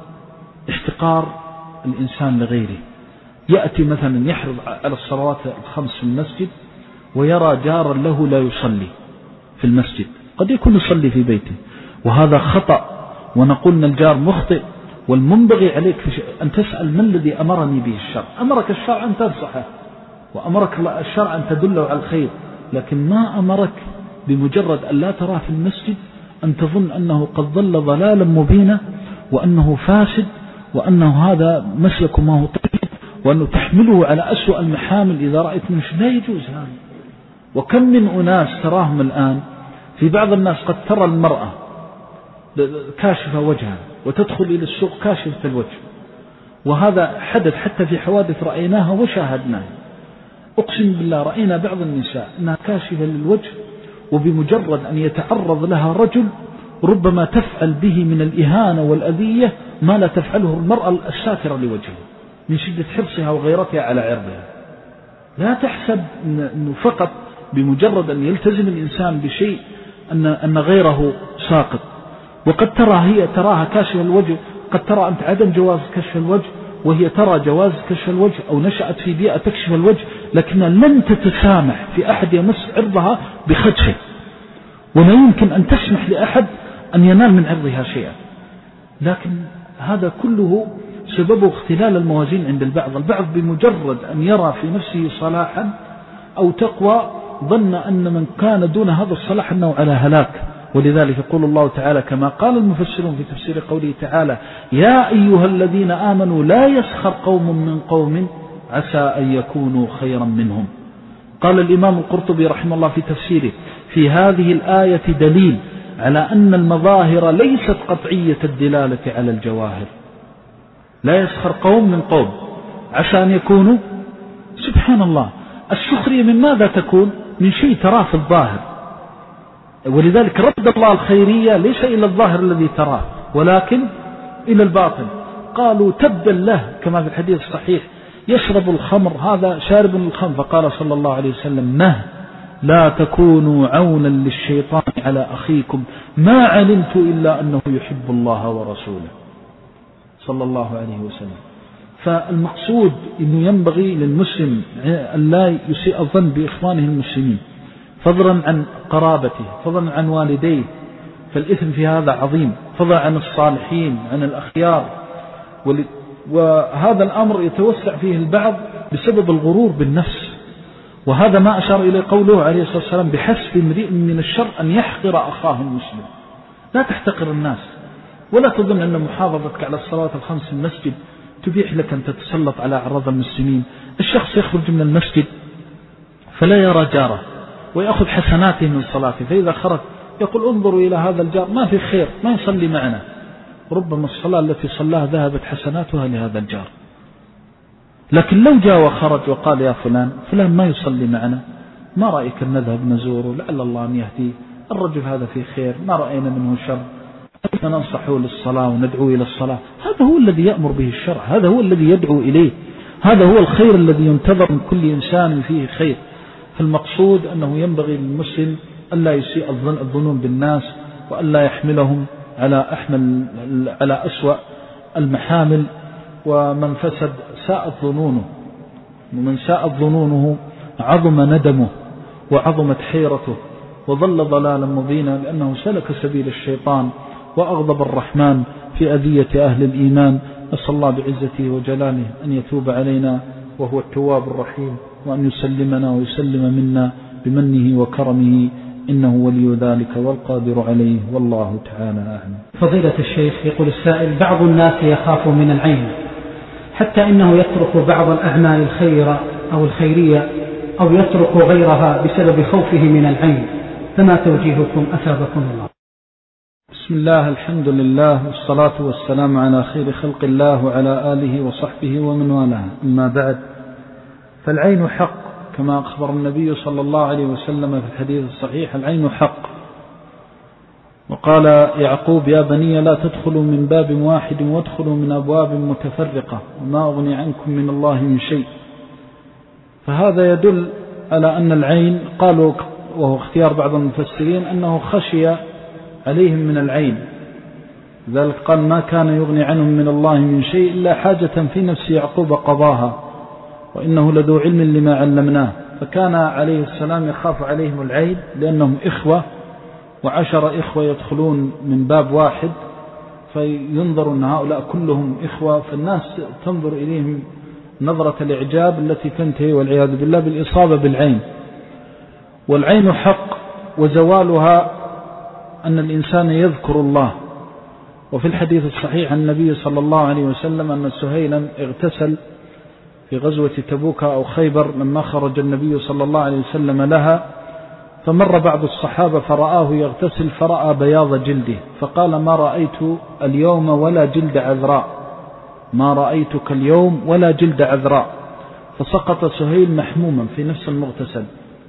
احتقار الإنسان لغيره. يأتي مثلا يحرص على الصلوات الخمس في المسجد ويرى جارا له لا يصلي في المسجد، قد يكون يصلي في بيته، وهذا خطأ. ونقول أن الجار مخطئ، والمنبغي عليك أن تسأل ما الذي أمرني به الشرع. أمرك الشرع أن تنصحه، وأمرك الشرع أن تدله على الخير، لكن ما أمرك بمجرد أن لا تراه في المسجد أن تظن أنه قد ضل ضلالا مبينا وأنه فاسد وأنه هذا مسلك ما هو طيب وأنه تحمله على أسوأ المحامل إذا رأيت منه لا يجوز هذا. وكم من أناس تراهم الآن، في بعض الناس قد ترى المرأة كاشفة وجهها وتدخل إلى السوق كاشفة الوجه، وهذا حدث حتى في حوادث رأيناها وشاهدناها. أقسم بالله رأينا بعض النساء أنها كاشفة للوجه، وبمجرد أن يتعرض لها رجل ربما تفعل به من الإهانة والأذية ما لا تفعله المرأة الساترة لوجهها من شدة حرصها وغيرتها على عرضها. لا تحسب أنه فقط بمجرد أن يلتزم الإنسان بشيء أن غيره ساقط. وقد تراها كاشف الوجه، قد ترى أنت عدم جواز كشف الوجه وهي ترى جواز كشف الوجه، أو نشأت في بيئة تكشف الوجه، لكنها لن تتسامح في أحد يمس عرضها بخدشه، ولا يمكن أن تسمح لأحد أن ينال من عرضها شيئا. لكن هذا كله سببه اختلال الموازين عند البعض بمجرد أن يرى في نفسه صلاحا أو تقوى ظن أن من كان دون هذا الصلاح أنه على هلاك. ولذلك يقول الله تعالى كما قال المفسرون في تفسير قوله تعالى: يا أيها الذين آمنوا لا يسخر قوم من قوم عسى أن يكونوا خيرا منهم. قال الإمام القرطبي رحمه الله في تفسيره: في هذه الآية دليل على أن المظاهر ليست قطعية الدلالة على الجواهر. لا يسخر قوم من قوم عسى أن يكونوا، سبحان الله، السخرية من ماذا تكون؟ من شيء تراه في الظاهر. ولذلك رد الله الخيرية ليس إلى الظاهر الذي تراه ولكن إلى الباطن. قالوا تبا له كما في الحديث الصحيح: يشرب الخمر هذا شارب الخمر، فقال صلى الله عليه وسلم: لا تكونوا عونا للشيطان على أخيكم ما علمت إلا أنه يحب الله ورسوله صلى الله عليه وسلم. فالمقصود أنه ينبغي للمسلم أن لا يسيء الظن بإخوانه المسلمين، فضلا عن قرابته، فضلا عن والديه، فالإثم في هذا عظيم، فضلا عن الصالحين، عن الأخيار. وهذا الأمر يتوسع فيه البعض بسبب الغرور بالنفس، وهذا ما أشار إليه قوله عليه الصلاة والسلام: بحسب امرئ من الشر أن يحقر أخاه المسلم. لا تحتقر الناس، ولا تظن أن محافظتك على الصلوات الخمس في المسجد تبيح لك أن تتسلط على أعراض المسلمين. الشخص يخرج من المسجد فلا يرى جاره ويأخذ حسناته من صلاته، فإذا خرج يقول: انظروا إلى هذا الجار ما في خير، ما يصلي معنا. ربما الصلاة التي صلاها ذهبت حسناتها لهذا الجار. لكن لو جاء وخرج وقال: يا فلان ما يصلي معنا، ما رأيك أن نذهب نزوره لعل الله أن يهدي الرجل هذا في خير، ما رأينا منه شر، ننصحه للصلاة وندعو إلى الصلاة. هذا هو الذي يأمر به الشرع، هذا هو الذي يدعو إليه، هذا هو الخير الذي ينتظر من كل إنسان فيه خير. فالمقصود أنه ينبغي للمسلم ألا يسيء الظنون بالناس، وألا يحملهم على أسوأ المحامل. ومن فسد ساءت ظنونه، ومن ساءت ظنونه عظم ندمه وعظمت حيرته وظل ضلالا مبينا، لأنه سلك سبيل الشيطان وأغضب الرحمن في أذية أهل الإيمان. أسأل الله بعزته وجلاله أن يتوب علينا وهو التواب الرحيم، وأن يسلمنا ويسلم منا بمنه وكرمه، إنه ولي ذلك والقادر عليه، والله تعالى أعلم. فضيلة الشيخ، يقول السائل: بعض الناس يخاف من العين حتى إنه يترك بعض الأعمال الخيرة أو الخيرية أو يترك غيرها بسبب خوفه من العين، فما توجيهكم أثابكم الله؟ بسم الله، الحمد لله، والصلاة والسلام على خير خلق الله وعلى آله وصحبه ومن والاه. أما بعد، فالعين حق كما أخبر النبي صلى الله عليه وسلم في الحديث الصحيح: العين حق. وقال يعقوب: يا بني لا تدخلوا من باب واحد وادخلوا من أبواب متفرقة وما أغني عنكم من الله من شيء. فهذا يدل على أن العين، قالوا وهو اختيار بعض المفسرين، أنه خشي عليهم من العين، ذلك قال: ما كان يغني عنهم من الله من شيء إلا حاجة في نفس يعقوب قضاها وإنه لذو علم لما علمناه. فكان عليه السلام يخاف عليهم العين لأنهم إخوة، وعشر إخوة يدخلون من باب واحد، فينظر أن هؤلاء كلهم إخوة، فالناس تنظر إليهم نظرة الإعجاب التي تنتهي والعياذ بالله بالإصابة بالعين. والعين حق، وزوالها أن الإنسان يذكر الله. وفي الحديث الصحيح عن النبي صلى الله عليه وسلم أن سهيلا اغتسل في غزوة تبوك أو خيبر لما خرج النبي صلى الله عليه وسلم لها، فمر بعض الصحابة فرآه يغتسل فرأى بياض جلده، فقال: ما رأيت اليوم ولا جلد عذراء، ما رأيتك اليوم ولا جلد عذراء. فسقط سهيل محموما في نفس المغتسل،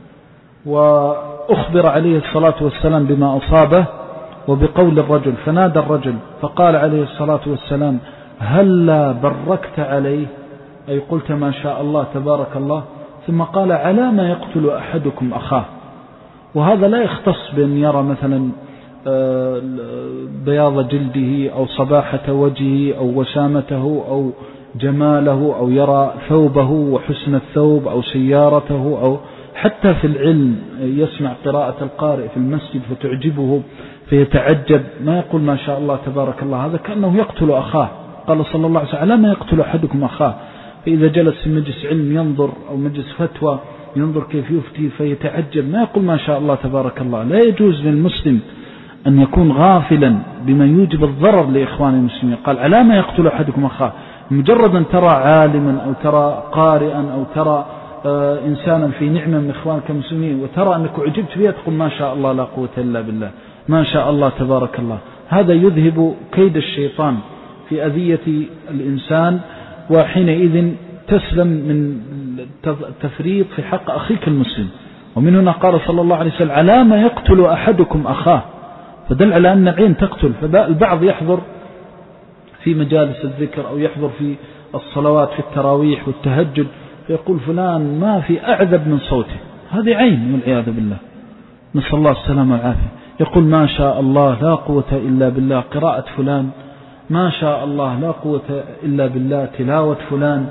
وأخبر عليه الصلاة والسلام بما أصابه وبقول الرجل، فنادى الرجل فقال عليه الصلاة والسلام: هلا بركت عليه، أي قلت ما شاء الله تبارك الله. ثم قال: على ما يقتل أحدكم أخاه. وهذا لا يختص بأن يرى مثلا بياض جلده أو صباحة وجهه أو وسامته أو جماله، أو يرى ثوبه وحسن الثوب أو سيارته، أو حتى في العلم يسمع قراءة القارئ في المسجد فتعجبه فيتعجب، ما يقول ما شاء الله تبارك الله، هذا كأنه يقتل أخاه. قال صلى الله عليه وسلم: على ما يقتل أحدكم أخاه. فإذا جلس في مجلس علم ينظر، أو مجلس فتوى ينظر كيف يفتي فيتعجب، ما يقول ما شاء الله تبارك الله. لا يجوز للمسلم أن يكون غافلا بما يوجب الضرر لإخوان المسلمين. قال: على ما يقتل أحدكم أخاه. مجرد أن ترى عالما أو ترى قارئا أو ترى إنسانا في نعمة من إخوانك المسلمين وترى أنك أعجبت بها، تقول ما شاء الله لا قوة إلا بالله، ما شاء الله تبارك الله. هذا يذهب كيد الشيطان في أذية الإنسان، وحينئذ تسلم من التفريط في حق أخيك المسلم. ومن هنا قال صلى الله عليه وسلم: على ما يقتل أحدكم أخاه، فدل على أن العين تقتل. فالبعض يحضر في مجالس الذكر أو يحضر في الصلوات في التراويح والتهجد فيقول فلان ما في أعذب من صوته، هذه عين والعياذ بالله، نسأل الله السلامة والعافية. يقول ما شاء الله لا قوة إلا بالله قراءة فلان، ما شاء الله لا قوة إلا بالله تلاوة فلان،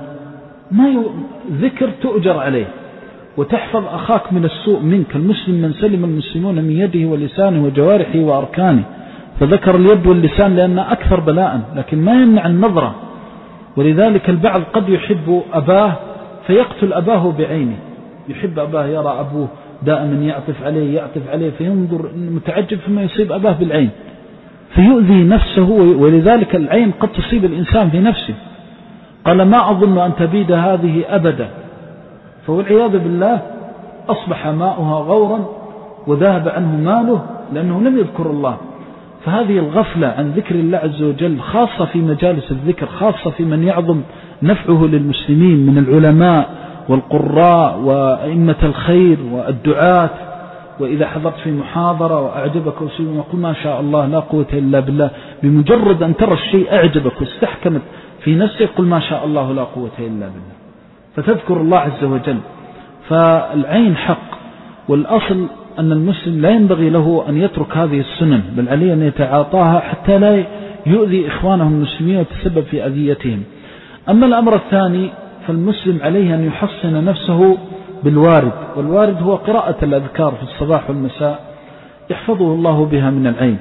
ذكر تؤجر عليه وتحفظ أخاك من السوء منك. المسلم من سلم المسلمون من يده ولسانه وجوارحه وأركانه، فذكر اليد واللسان لأنه أكثر بلاء، لكن ما يمنع النظرة. ولذلك البعض قد يحب أباه فيقتل أباه بعينه، يحب أباه، يرى أبوه دائما يعطف عليه فينظر متعجب فيما يصيب أباه بالعين فيؤذي نفسه. ولذلك العين قد تصيب الإنسان في نفسه. قال: ما أظن أن تبيد هذه أبدا، فوالعياذ بالله أصبح ماؤها غورا وذهب عنه ماله لأنه لم يذكر الله. فهذه الغفلة عن ذكر الله عز وجل خاصة في مجالس الذكر، خاصة في من يعظم نفعه للمسلمين من العلماء والقراء وأئمة الخير والدعاة. وإذا حضرت في محاضرة وأعجبك وسيم وقل ما شاء الله لا قوة إلا بالله، بمجرد أن ترى الشيء أعجبك واستحكمت في نفسك قل ما شاء الله لا قوة إلا بالله، فتذكر الله عز وجل. فالعين حق، والأصل أن المسلم لا ينبغي له أن يترك هذه السنن، بل عليه أن يتعاطاها حتى لا يؤذي إخوانه المسلمين ويتسبب في أذيتهم. أما الأمر الثاني فالمسلم عليه أن يحصن نفسه بالوارد، والوارد هو قراءة الأذكار في الصباح والمساء يحفظه الله بها من العين.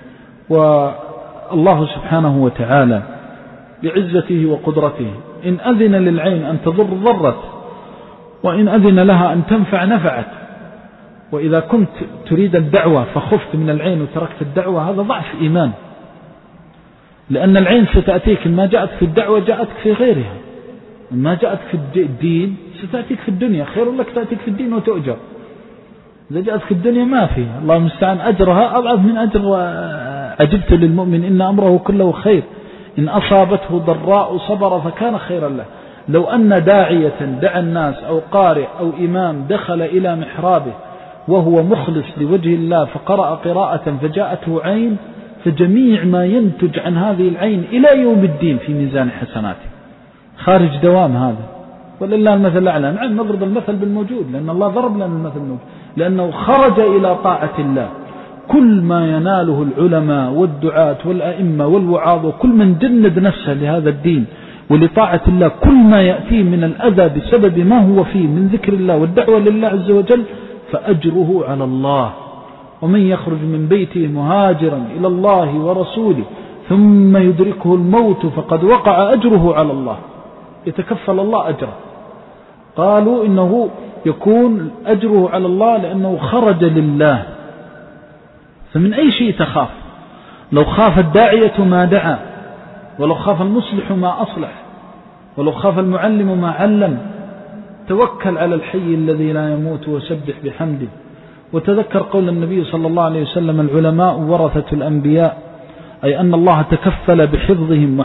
والله سبحانه وتعالى بعزته وقدرته إن أذن للعين أن تضر ضرت، وإن أذن لها أن تنفع نفعت. وإذا كنت تريد الدعوة فخفت من العين وتركت الدعوة، هذا ضعف إيمان، لأن العين ستأتيك ما جاءت في الدعوة جاءتك في غيرها، ما جاءتك في الدين ستأتيك في الدنيا، خير لك تأتيك في الدين وتؤجر. إذا جاءت في الدنيا ما فيها، الله المستعان أجرها أضعف من أجر أجبت للمؤمن إن أمره كله خير، إن أصابته ضراء صبر فكان خيرا له. لو أن داعية دعا الناس أو قارئ أو إمام دخل إلى محرابه وهو مخلص لوجه الله فقرأ قراءة فجاءته عين، فجميع ما ينتج عن هذه العين إلى يوم الدين في ميزان حسناته، خارج دوام هذا. ولله المثل الأعلى. نعم نضرب المثل بالموجود، لأن الله ضرب لنا المثل الموجود، لأنه خرج إلى طاعة الله. كل ما يناله العلماء والدعاة والأئمة والوعاظ وكل من جند نفسه لهذا الدين ولطاعة الله، كل ما يأتيه من الأذى بسبب ما هو فيه من ذكر الله والدعوة لله عز وجل فأجره على الله. ومن يخرج من بيته مهاجرا إلى الله ورسوله ثم يدركه الموت فقد وقع أجره على الله، يتكفل الله أجره. قالوا إنه يكون أجره على الله لأنه خرج لله. فمن أي شيء تخاف؟ لو خاف الداعية ما دعا، ولو خاف المصلح ما أصلح، ولو خاف المعلم ما علم. توكل على الحي الذي لا يموت وسبح بحمده. وتذكر قول النبي صلى الله عليه وسلم: العلماء ورثة الأنبياء، أي أن الله تكفل بحفظهم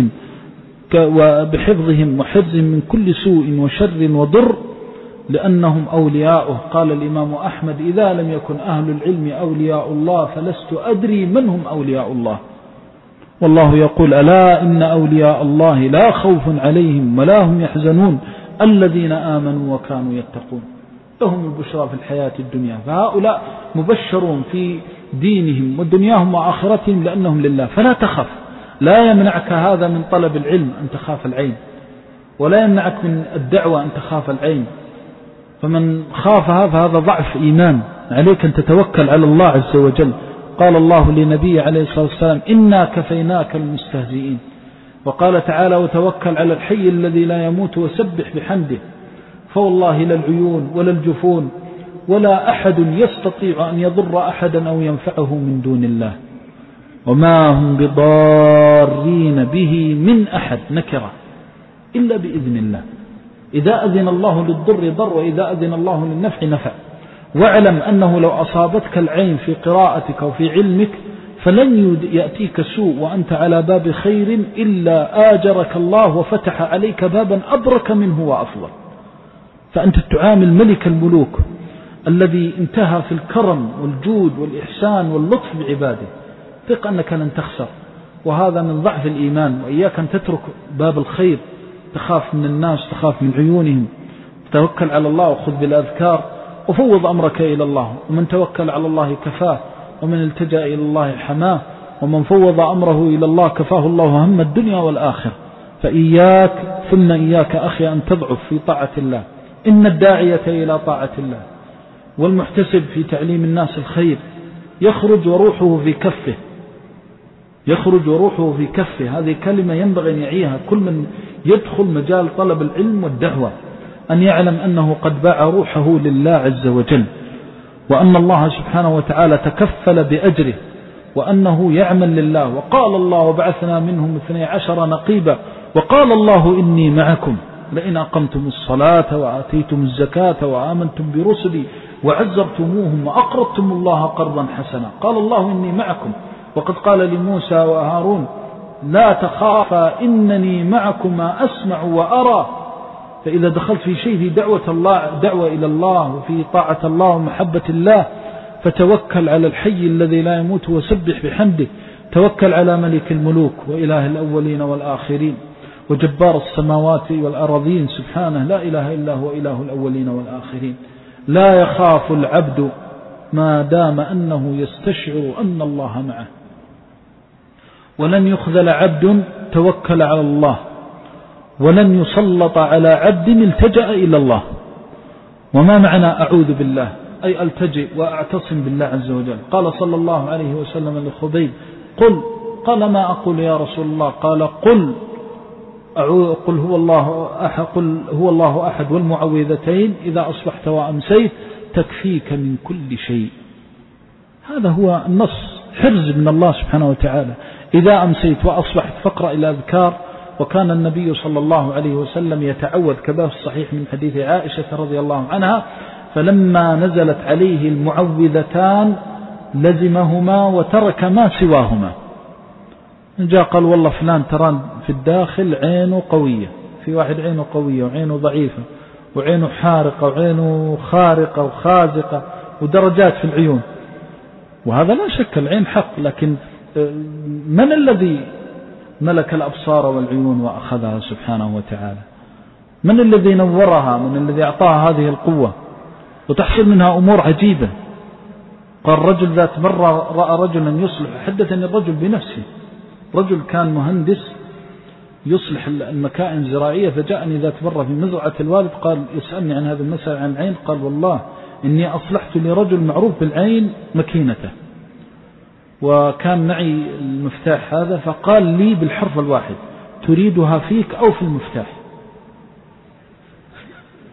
وحرزهم من كل سوء وشر وضر، لأنهم أولياؤه. قال الإمام أحمد: إذا لم يكن أهل العلم أولياء الله فلست أدري من هم أولياء الله. والله يقول: ألا إن أولياء الله لا خوف عليهم ولا هم يحزنون الذين آمنوا وكانوا يتقون، لهم البشرى في الحياة الدنيا. فهؤلاء مبشرون في دينهم ودنياهم وآخرتهم لأنهم لله. فلا تخف، لا يمنعك هذا من طلب العلم أن تخاف العين، ولا يمنعك من الدعوة أن تخاف العين. فمن خافها فهذا ضعف إيمان. عليك أن تتوكل على الله عز وجل. قال الله لنبي عليه الصلاة والسلام: إنا كفيناك المستهزئين. وقال تعالى: وتوكل على الحي الذي لا يموت وسبح بحمده. فوالله لا العيون ولا الجفون ولا أحد يستطيع أن يضر أحدا أو ينفعه من دون الله، وما هم بضارين به من أحد نكرة إلا بإذن الله. إذا أذن الله للضر ضر، وإذا أذن الله للنفع نفع. واعلم أنه لو أصابتك العين في قراءتك وفي علمك فلن يأتيك سوء وأنت على باب خير إلا آجرك الله وفتح عليك بابا أبرك منه وأفضل. فأنت تعامل ملك الملوك الذي انتهى في الكرم والجود والإحسان واللطف بعباده. ثق أنك لن تخسر، وهذا من ضعف الإيمان. وإياك أن تترك باب الخير، تخاف من الناس، تخاف من عيونهم. توكل على الله وخذ بالأذكار وفوض أمرك إلى الله. ومن توكل على الله كفاه، ومن التجأ إلى الله حماه، ومن فوض أمره إلى الله كفاه الله هم الدنيا والآخرة. فإياك ثم إياك أخي أن تضعف في طاعة الله. إن الداعية إلى طاعة الله والمحتسب في تعليم الناس الخير يخرج وروحه في كفه، يخرج وروحه في كفه. هذه كلمة ينبغي أن يعيها كل من يدخل مجال طلب العلم والدعوة، أن يعلم أنه قد باع روحه لله عز وجل، وأن الله سبحانه وتعالى تكفل بأجره، وأنه يعمل لله. وقال الله: وبعثنا منهم 12 نقيبا، وقال الله: إني معكم لئن أقمتم الصلاة وآتيتم الزكاة وآمنتم برسلي وعزرتموهم وأقرضتم الله قرضا حسنا. قال الله: إني معكم. وقد قال لموسى وهارون: لا تخافا إنني معكما أسمع وأرى. فإذا دخلت في شيء في دعوة إلى الله وفي طاعة الله ومحبة الله فتوكل على الحي الذي لا يموت وسبح بحمده. توكل على ملك الملوك وإله الأولين والآخرين وجبار السماوات والأرضين سبحانه، لا إله إلا هو إله الأولين والآخرين. لا يخاف العبد ما دام أنه يستشعر أن الله معه. ولن يخذل عبد توكل على الله، ولن يسلط على عبد التجأ إلى الله. وما معنى أعوذ بالله؟ أي ألتجئ وأعتصم بالله عز وجل. قال صلى الله عليه وسلم لخبيب: قل. قال: ما أقول يا رسول الله؟ قال: قل هو الله أحد والمعوذتين إذا أصبحت وأمسيت تكفيك من كل شيء. هذا هو النص، حرز من الله سبحانه وتعالى. إذا أمسيت وأصبحت فقرأ إلى أذكار. وكان النبي صلى الله عليه وسلم يتعوذ كما في الصحيح من حديث عائشة رضي الله عنها: فلما نزلت عليه المعوذتان لزمهما وترك ما سواهما. جاء قال: والله فلان تران في الداخل عينه قوية، في واحد عينه قوية وعينه ضعيفة وعينه حارقة وعينه خارقة وخازقة ودرجات في العيون. وهذا لا شك العين حق، لكن من الذي ملك الأبصار والعيون وأخذها سبحانه وتعالى؟ من الذي نورها؟ من الذي أعطاها هذه القوة؟ وتحصل منها أمور عجيبة. قال رجل ذات مرة رأى رجلا يصلح، حدثني الرجل بنفسه، رجل كان مهندس يصلح المكائن الزراعية، فجاءني ذات مرة في مزرعة الوالد قال يسألني عن هذا المسألة عن العين. قال: والله إني أصلحت لرجل معروف بالعين مكينته، وكان معي المفتاح هذا، فقال لي بالحرف الواحد: تريدها فيك أو في المفتاح؟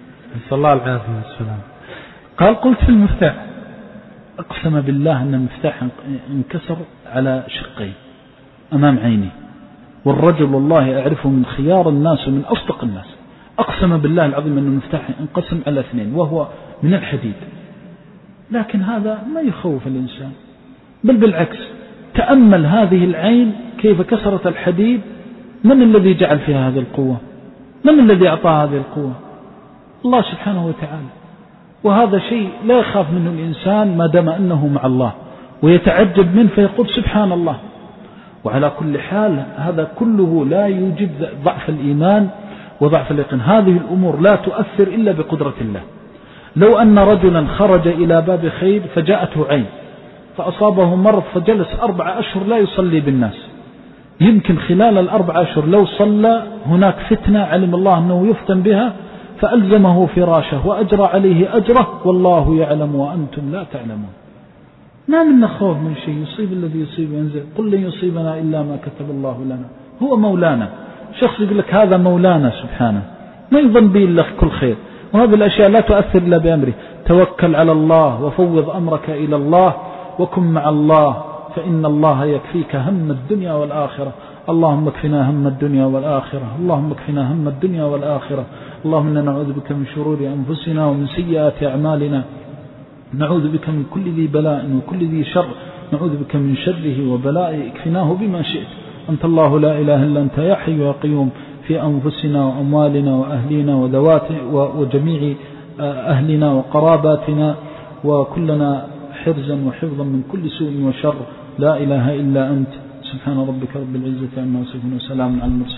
صلى الله عليه وسلم قال قلت في المفتاح أقسم بالله أن المفتاح انكسر على شقين أمام عيني، والرجل والله أعرفه من خيار الناس ومن أصدق الناس، أقسم بالله العظيم أن المفتاح انقسم على اثنين وهو من الحديد. لكن هذا ما يخوف الإنسان، بل بالعكس، تأمل هذه العين كيف كسرت الحديد. من الذي جعل فيها هذه القوة؟ من الذي أعطى هذه القوة؟ الله سبحانه وتعالى. وهذا شيء لا يخاف منه الإنسان ما دام أنه مع الله، ويتعجب منه فيقول سبحان الله. وعلى كل حال هذا كله لا يوجب ضعف الإيمان وضعف اليقين. هذه الأمور لا تؤثر إلا بقدرة الله. لو أن رجلا خرج إلى باب خير فجاءته عين فأصابه مرض فجلس 4 أشهر لا يصلي بالناس، يمكن خلال 4 أشهر لو صلى هناك فتنة علم الله أنه يفتن بها فألزمه فراشه وأجرى عليه أجره والله يعلم وأنتم لا تعلمون. ما منا خوف من شيء، يصيب الذي يصيب وينزل. قل لن يصيبنا إلا ما كتب الله لنا، هو مولانا. شخص يقول لك هذا مولانا سبحانه، ما يظن به إلا كل خير. وهذه الأشياء لا تؤثر إلا بأمره. توكل على الله وفوض أمرك إلى الله وكن مع الله فإن الله يكفيك هم الدنيا والآخرة. اللهم اكفنا هم الدنيا والآخرة، اللهم اكفنا هم الدنيا والآخرة. اللهم إنا نعوذ بك من شرور أنفسنا ومن سيئات أعمالنا، نعوذ بك من كل ذي بلاء وكل ذي شر، نعوذ بك من شره وبلائه، اكفناه بما شئت. أنت الله لا إله إلا أنت يا حي يا قيوم، في أنفسنا وأموالنا وأهلنا وذواتنا وجميع أهلنا وقراباتنا، وكلنا حرزا وحفظا من كل سوء وشر. لا إله إلا أنت. سبحان ربك رب العزة عما يصفون وسلام على المرسلين.